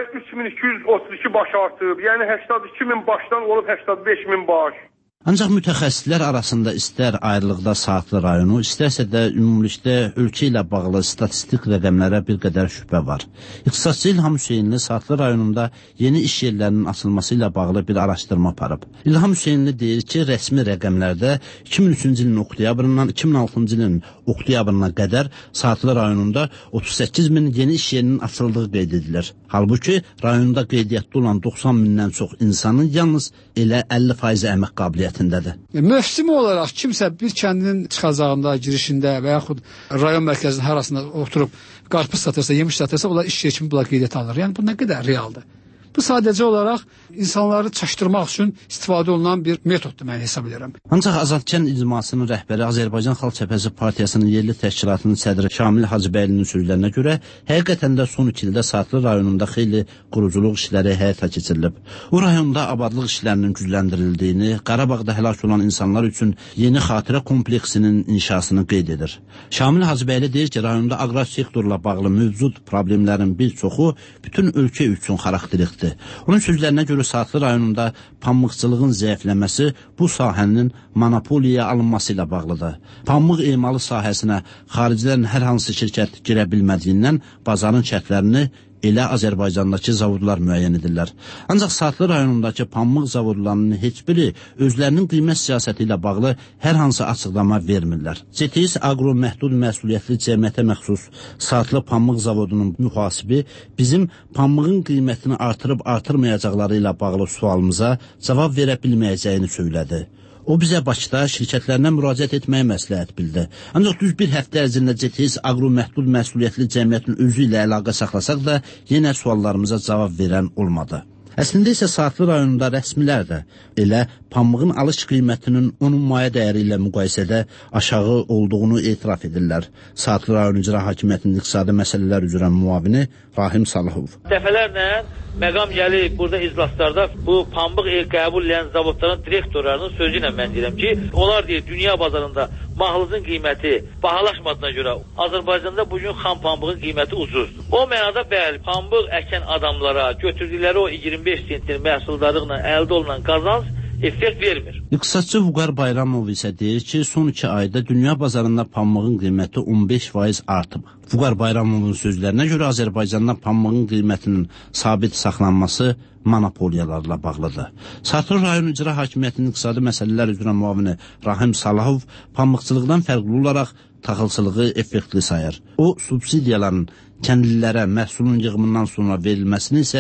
3232 baş artıb. Yəni 82.000 başdan olub 85.000 baş. Ancaq mütəxəssislər arasında istər ayrılıqda Saatlı rayonu, istərsə də ümumilikdə ölkə ilə bağlı statistik rəqəmlərə bir qədər şübhə var. İqtisadçı İlham Hüseynli Saatlı rayonunda yeni iş yerlərinin açılması ilə bağlı bir araşdırma aparıb. İlham Hüseynli deyir ki, rəsmi rəqəmlərdə 2003-cü ilin oktyabrından 2006-cı ilin oktyabrına qədər Saatlı rayonunda 38 min yeni iş yerinin açıldığı qeyd edilir. Halbuki rayonda qeydiyyatda olan 90 mindən çox insanın yalnız elə 50% əmək qabiliyyətindədir. Mövsüm olaraq kimsə bir kəndinin çıxacağında, girişində və yaxud rayon mərkəzinin arasında oturub qarpız satırsa, yemiş satırsa, onlar iş yeri kimi bunlar qeydiyyat alır. Yəni bu nə qədər realdır? Bu sadəcə olaraq insanları çaşdırmaq üçün istifadə olunan bir metoddur, mən hesab edirəm. Ancaq Azadkənd icmasının rəhbəri Azərbaycan Xalq Cəbhəsi Partiyasının yerli təşkilatının sədri Şamil Hacıbəylinin sözlərinə görə, həqiqətən də son 2 ildə Saatlı rayonunda xeyli quruculuq işləri həyata keçirilib. O rayonda abadlıq işlərinin gücləndirildiyini, Qarabağda həlak olan insanlar üçün yeni xatirə kompleksinin inşasını qeyd edir. Şamil Hacıbəyli deyir ki, rayonda aqrar sektorla bağlı mövcud problemlərin bir çoxu bütün ölkə üçün xarakterikdir. Onun sözlərinə görə Saatlı rayonunda pambıqçılığın zəifləməsi bu sahənin monopoliya alınması ilə bağlıdır. Pambıq emalı sahəsinə xaricilərin hər hansı şirkət girə bilmədiyindən bazarın şərtlərini elə Azərbaycandakı zavodlar müəyyən edirlər. Ancaq Saatlı rayonundakı pambıq zavodlarının heç biri özlərinin qiymət siyasəti ilə bağlı hər hansı açıqlama vermirlər. CTS Agro Məhdud Məsuliyyətli Cəmiyyətə məxsus Saatlı pambıq zavodunun mühasibi bizim pambığın qiymətini artırıb-artırmayacaqları ilə bağlı sualımıza cavab verə bilməyəcəyini söylədi. O bizə Bakıda şirkətlərinə müraciət etməyə məsləhət bildi. Ancaq düz bir həftə ərzində CTS Agro Məhdud Məsuliyyətli Cəmiyyətin özü ilə əlaqə saxlasaq da yenə suallarımıza cavab verən olmadı. Əslində isə Saatlı rayonunda rəsmilər də elə pambığın alış qiymətinin onun maya dəyəri ilə müqayisədə aşağı olduğunu etiraf edirlər. Saatlı rayon icra hakimiyyətinin iqtisadi məsələlər üzrə müavini Rahim Salahov. Dəfələrlə məqam gəlib burada iclaslarda bu pambıq qəbul edən zavodların direktorlarının sözü ilə mən deyirəm ki, onlar deyir dünya bazarında mahlucun qiyməti bahalaşmadığına görə Azərbaycanda bugün xam pambığın qiyməti ucuzdur. O mənada bəli, pambıq əkən adamlara götürdükləri o 25 sentin məhsuldarlıqla əldə olunan qazanc effekt vermir. İqtisadçı Vüqar Bayramov isə deyir ki, son 2 ayda dünya bazarında pambığın qiyməti 15% artıb. Vüqar Bayramovun sözlərinə görə Azərbaycanda pambığın qiymətinin sabit saxlanması monopoliyalarla bağlıdır. Saatlı rayon icra hakimiyyətinin iqtisadi məsələlər üzrə müavini Rahim Salahov pambıqçılıqdan fərqli olaraq taxılçılığı effektli sayır. O, subsidiyaların kəndlilərə məhsulun yığımından sonra verilməsini isə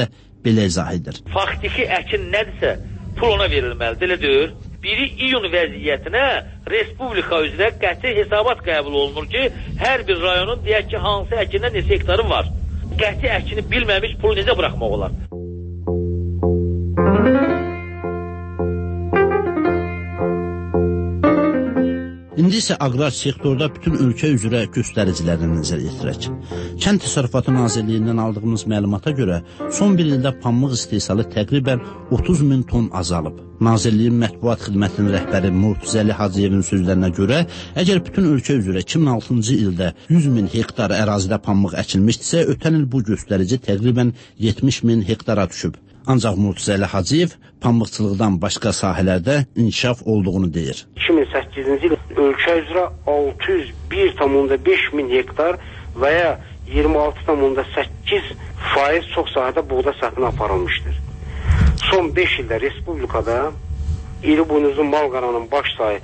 belə izah edir. Faktiki əkin nədirsə pul ona verilməlidir, elə deyil. Biri iyun vəziyyətinə Respublika üzrə qəti hesabat qəbul olunur ki, hər bir rayonun deyək ki, hansı əkindən neçə hektarı var. Qəti əkini bilməmiş pulu necə buraxmaq olar? İndi isə aqrar sektorda bütün ölkə üzrə göstəriciləri nəzər yetirək. Kənd Təsərrüfatı Nazirliyindən aldığımız məlumata görə son bir ildə pambıq istehsalı təqribən 30 min ton azalıb. Nazirliyin mətbuat xidmətinin rəhbəri Murtuzəli Hacıyevin sözlərinə görə, əgər bütün ölkə üzrə 2006-cı ildə 100 min hektar ərazidə pambıq əkilmişdisə, ötən il bu göstərici təqribən 70 min hektara düşüb. Ancaq Murtuzəli Hacıyev pambıqçılıqdan başqa sahələrdə inkişaf olduğunu deyir. 2008-ci il ölkə üzrə 601,5 min hektar və ya 26,8% çox sahədə buğda səthına aparılmışdır. Son 5 ildə Respublikada iri buynuzlu mal qaranın baş sayı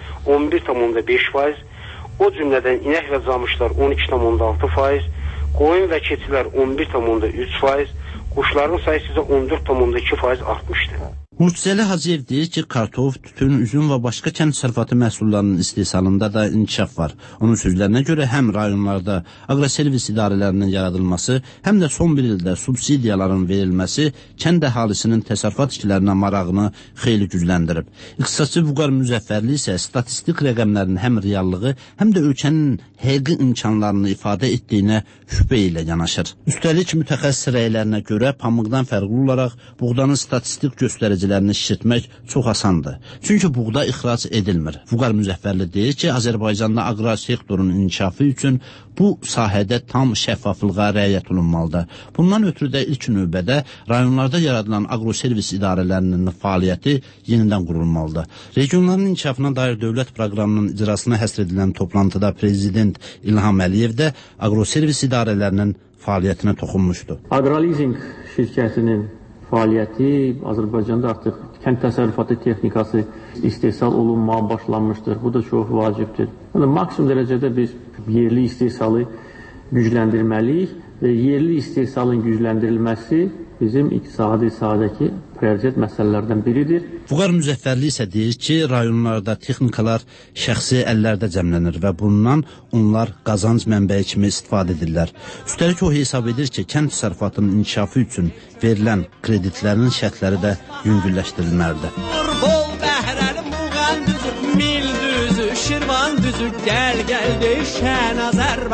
11,5%, o cümlədən inək və camışlar 12,6%, qoyun və keçilər 11,3%, quşların sayısı isə 14,2% artmışdır. Murtuzəli Hacıyev deyir ki, kartof, tütün, üzüm və başqa kənd təsərrüfatı məhsullarının istehsalında da inkişaf var. Onun sözlərinə görə həm rayonlarda aqroservis idarələrinin yaradılması, həm də son bir ildə subsidiyaların verilməsi kənd əhalisinin təsərrüfat işlərinə marağını xeyli gücləndirib. İqtisadçı Vüqar Müzəffərli isə statistik rəqəmlərin həm reallığı, həm də ölkənin həqiqi imkanlarını ifadə etdiyinə şübhə ilə yanaşır. Üstəlik mütəxəssis rəylərinə görə pambıqdan fərqli olaraq buğdanın statistik göstəricilərini şişirtmək çox asandır. Çünki buğda ixrac edilmir. Vüqar Müzəffərli deyir ki, Azərbaycanda aqrar sektorunun inkişafı üçün bu sahədə tam şəffaflığa riayət olunmalıdır. Bundan ötürü də ilk növbədə rayonlarda yaradılan aqroservis idarələrinin fəaliyyəti yenidən qurulmalıdır. Regionların inkişafına dair dövlət proqramının icrasına həsr edilən toplantıda Prezident İlham Əliyev də aqroservis idarələrinin fəaliyyətinə toxunmuşdu. Aqralizing şirkətinin fəaliyyəti Azərbaycanda artıq kənd təsərrüfatı texnikası istehsal olunmağa başlanmışdır. Bu da çox vacibdir. Yəni, maksimum dərəcədə biz yerli istehsalı gücləndirməliyik və yerli istehsalın gücləndirilməsi bizim iqtisadi sahədəki prioritet məsələlərdən biridir. Vüqar Müzəffərli isə deyir ki, rayonlarda texnikalar şəxsi əllərdə cəmlənir və bundan onlar qazanc mənbəyi kimi istifadə edirlər. Üstəlik o hesab edir ki, kənd təsərrüfatının inkişafı üçün verilən kreditlərin şərtləri də yüngülləşdirilməlidir. Bol bəhrəli muğan düzü, mil düzü, şirvan düzü, gəl deyişən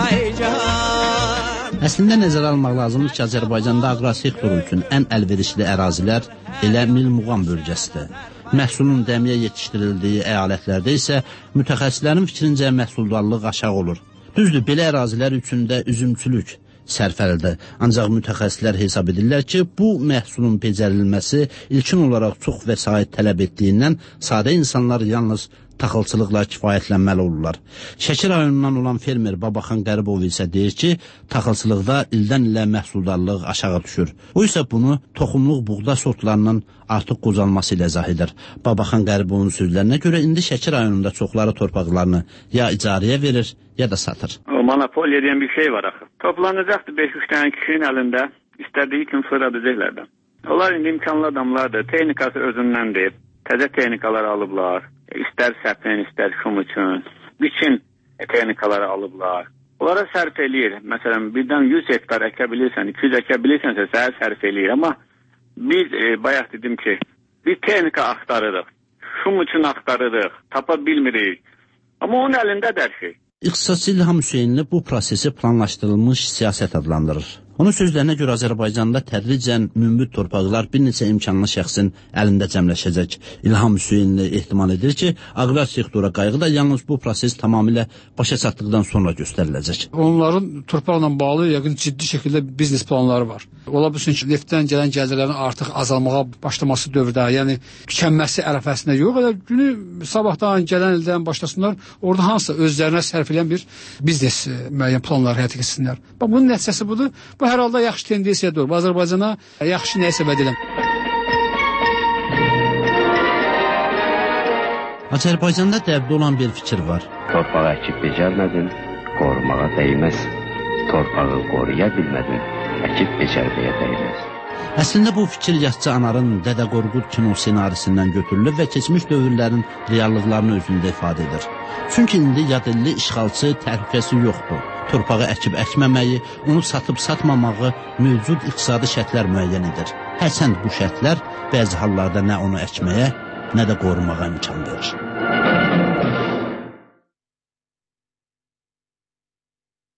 Azərbaycan. Əslində nəzərə almaq lazımdır ki, Azərbaycanda aqrar sektoru üçün ən əlverişli ərazilər elə Milmuğan bölgəsidir. Məhsulun dəmiyə yetişdirildiyi əyalətlərdə isə mütəxəssislərin fikrincə məhsuldarlıq aşağı olur. Düzdür, belə ərazilər üçün də üzümçülük sərfəlidir. Ancaq mütəxəssislər hesab edirlər ki, bu məhsulun becərilməsi ilkin olaraq çox vəsait tələb etdiyindən sadə insanlar yalnız taxılçılıqla kifayətlənməli olurlar. Şəki rayonundan olan fermer Babaxan Qəribov isə deyir ki, taxılçılıqda ildən ilə məhsuldarlıq aşağı düşür. O isə bunu toxumluq buğda sortlarının artıq qocalması ilə izah edir. Babaxan Qəribovun sözlərinə görə indi Şəki rayonunda çoxları torpaqlarını ya icarəyə verir, ya da satır. Monopoliya edən bir şey var axı. Toplanacaqdır 5-3 dənə kişinin əlində, istədiyi kimi fırladacaqlar. Onlar indi imkanlı adamlardır, texnikası özündəndir, təzə texnikalar alıblar. İstər səpin, istər şum üçün, biçin texnikaları alıblar. Onlara sərf eləyir. Məsələn, birdən 100 hektar əkə bilirsən, 200 əkə bilirsənsə səhər sərf eləyir. Amma biz, bayaq dedim ki, biz texnika axtarırıq, şum üçün axtarırıq, tapa bilmirik. Amma onun əlindədir hər şey. İqtisadçı İlham Hüseynli bu prosesi planlaşdırılmış siyasət adlandırır. Onun sözlərinə görə Azərbaycanda tədricən münbit torpaqlar bir neçə imkanlı şəxsin əlində cəmləşəcək. İlham Hüseynli ehtimal edir ki, aqrar sektora qayğı da yalnız bu proses tamamilə başa çatdıqdan sonra göstəriləcək. Onların torpaqla bağlı yəqin ciddi şəkildə biznes planları var. Ola bilsin ki, neftdən gələn gəlirlərin artıq azalmağa başlaması dövrdə, yəni tükənməsi ərəfəsində yox, elə günü sabahdan, gələn ildən başlasınlar, orada hansısa özlərinə sərf edən bir biznes müəyyən planlar həyata keçsinlər. Bunun nəticəsi budur. Bu hər halda yaxşı tendensiyadır. Azərbaycana yaxşı nəyisə vəd edəm. Azərbaycanda dəbdə olan bir fikir var. Torpağı əkib becərmədin, qorumağa dəyməz. Torpağı qoruya bilmədin, əkib becərməyə dəyməz. Əslində bu fikir Yassı Anarın Dədə Qorqud kino senarisindən götürülür və keçmiş dövrlərin reallıqlarını özündə ifadə edir. Çünki indi yadilli işğalçı təhlükəsi yoxdur. Torpağı əkib əkməməyi, onu satıb satmamağı mövcud iqtisadi şərtlər müəyyən edir. Hərçənd bu şərtlər bəzi hallarda nə onu əkməyə, nə də qorumağa imkan verir.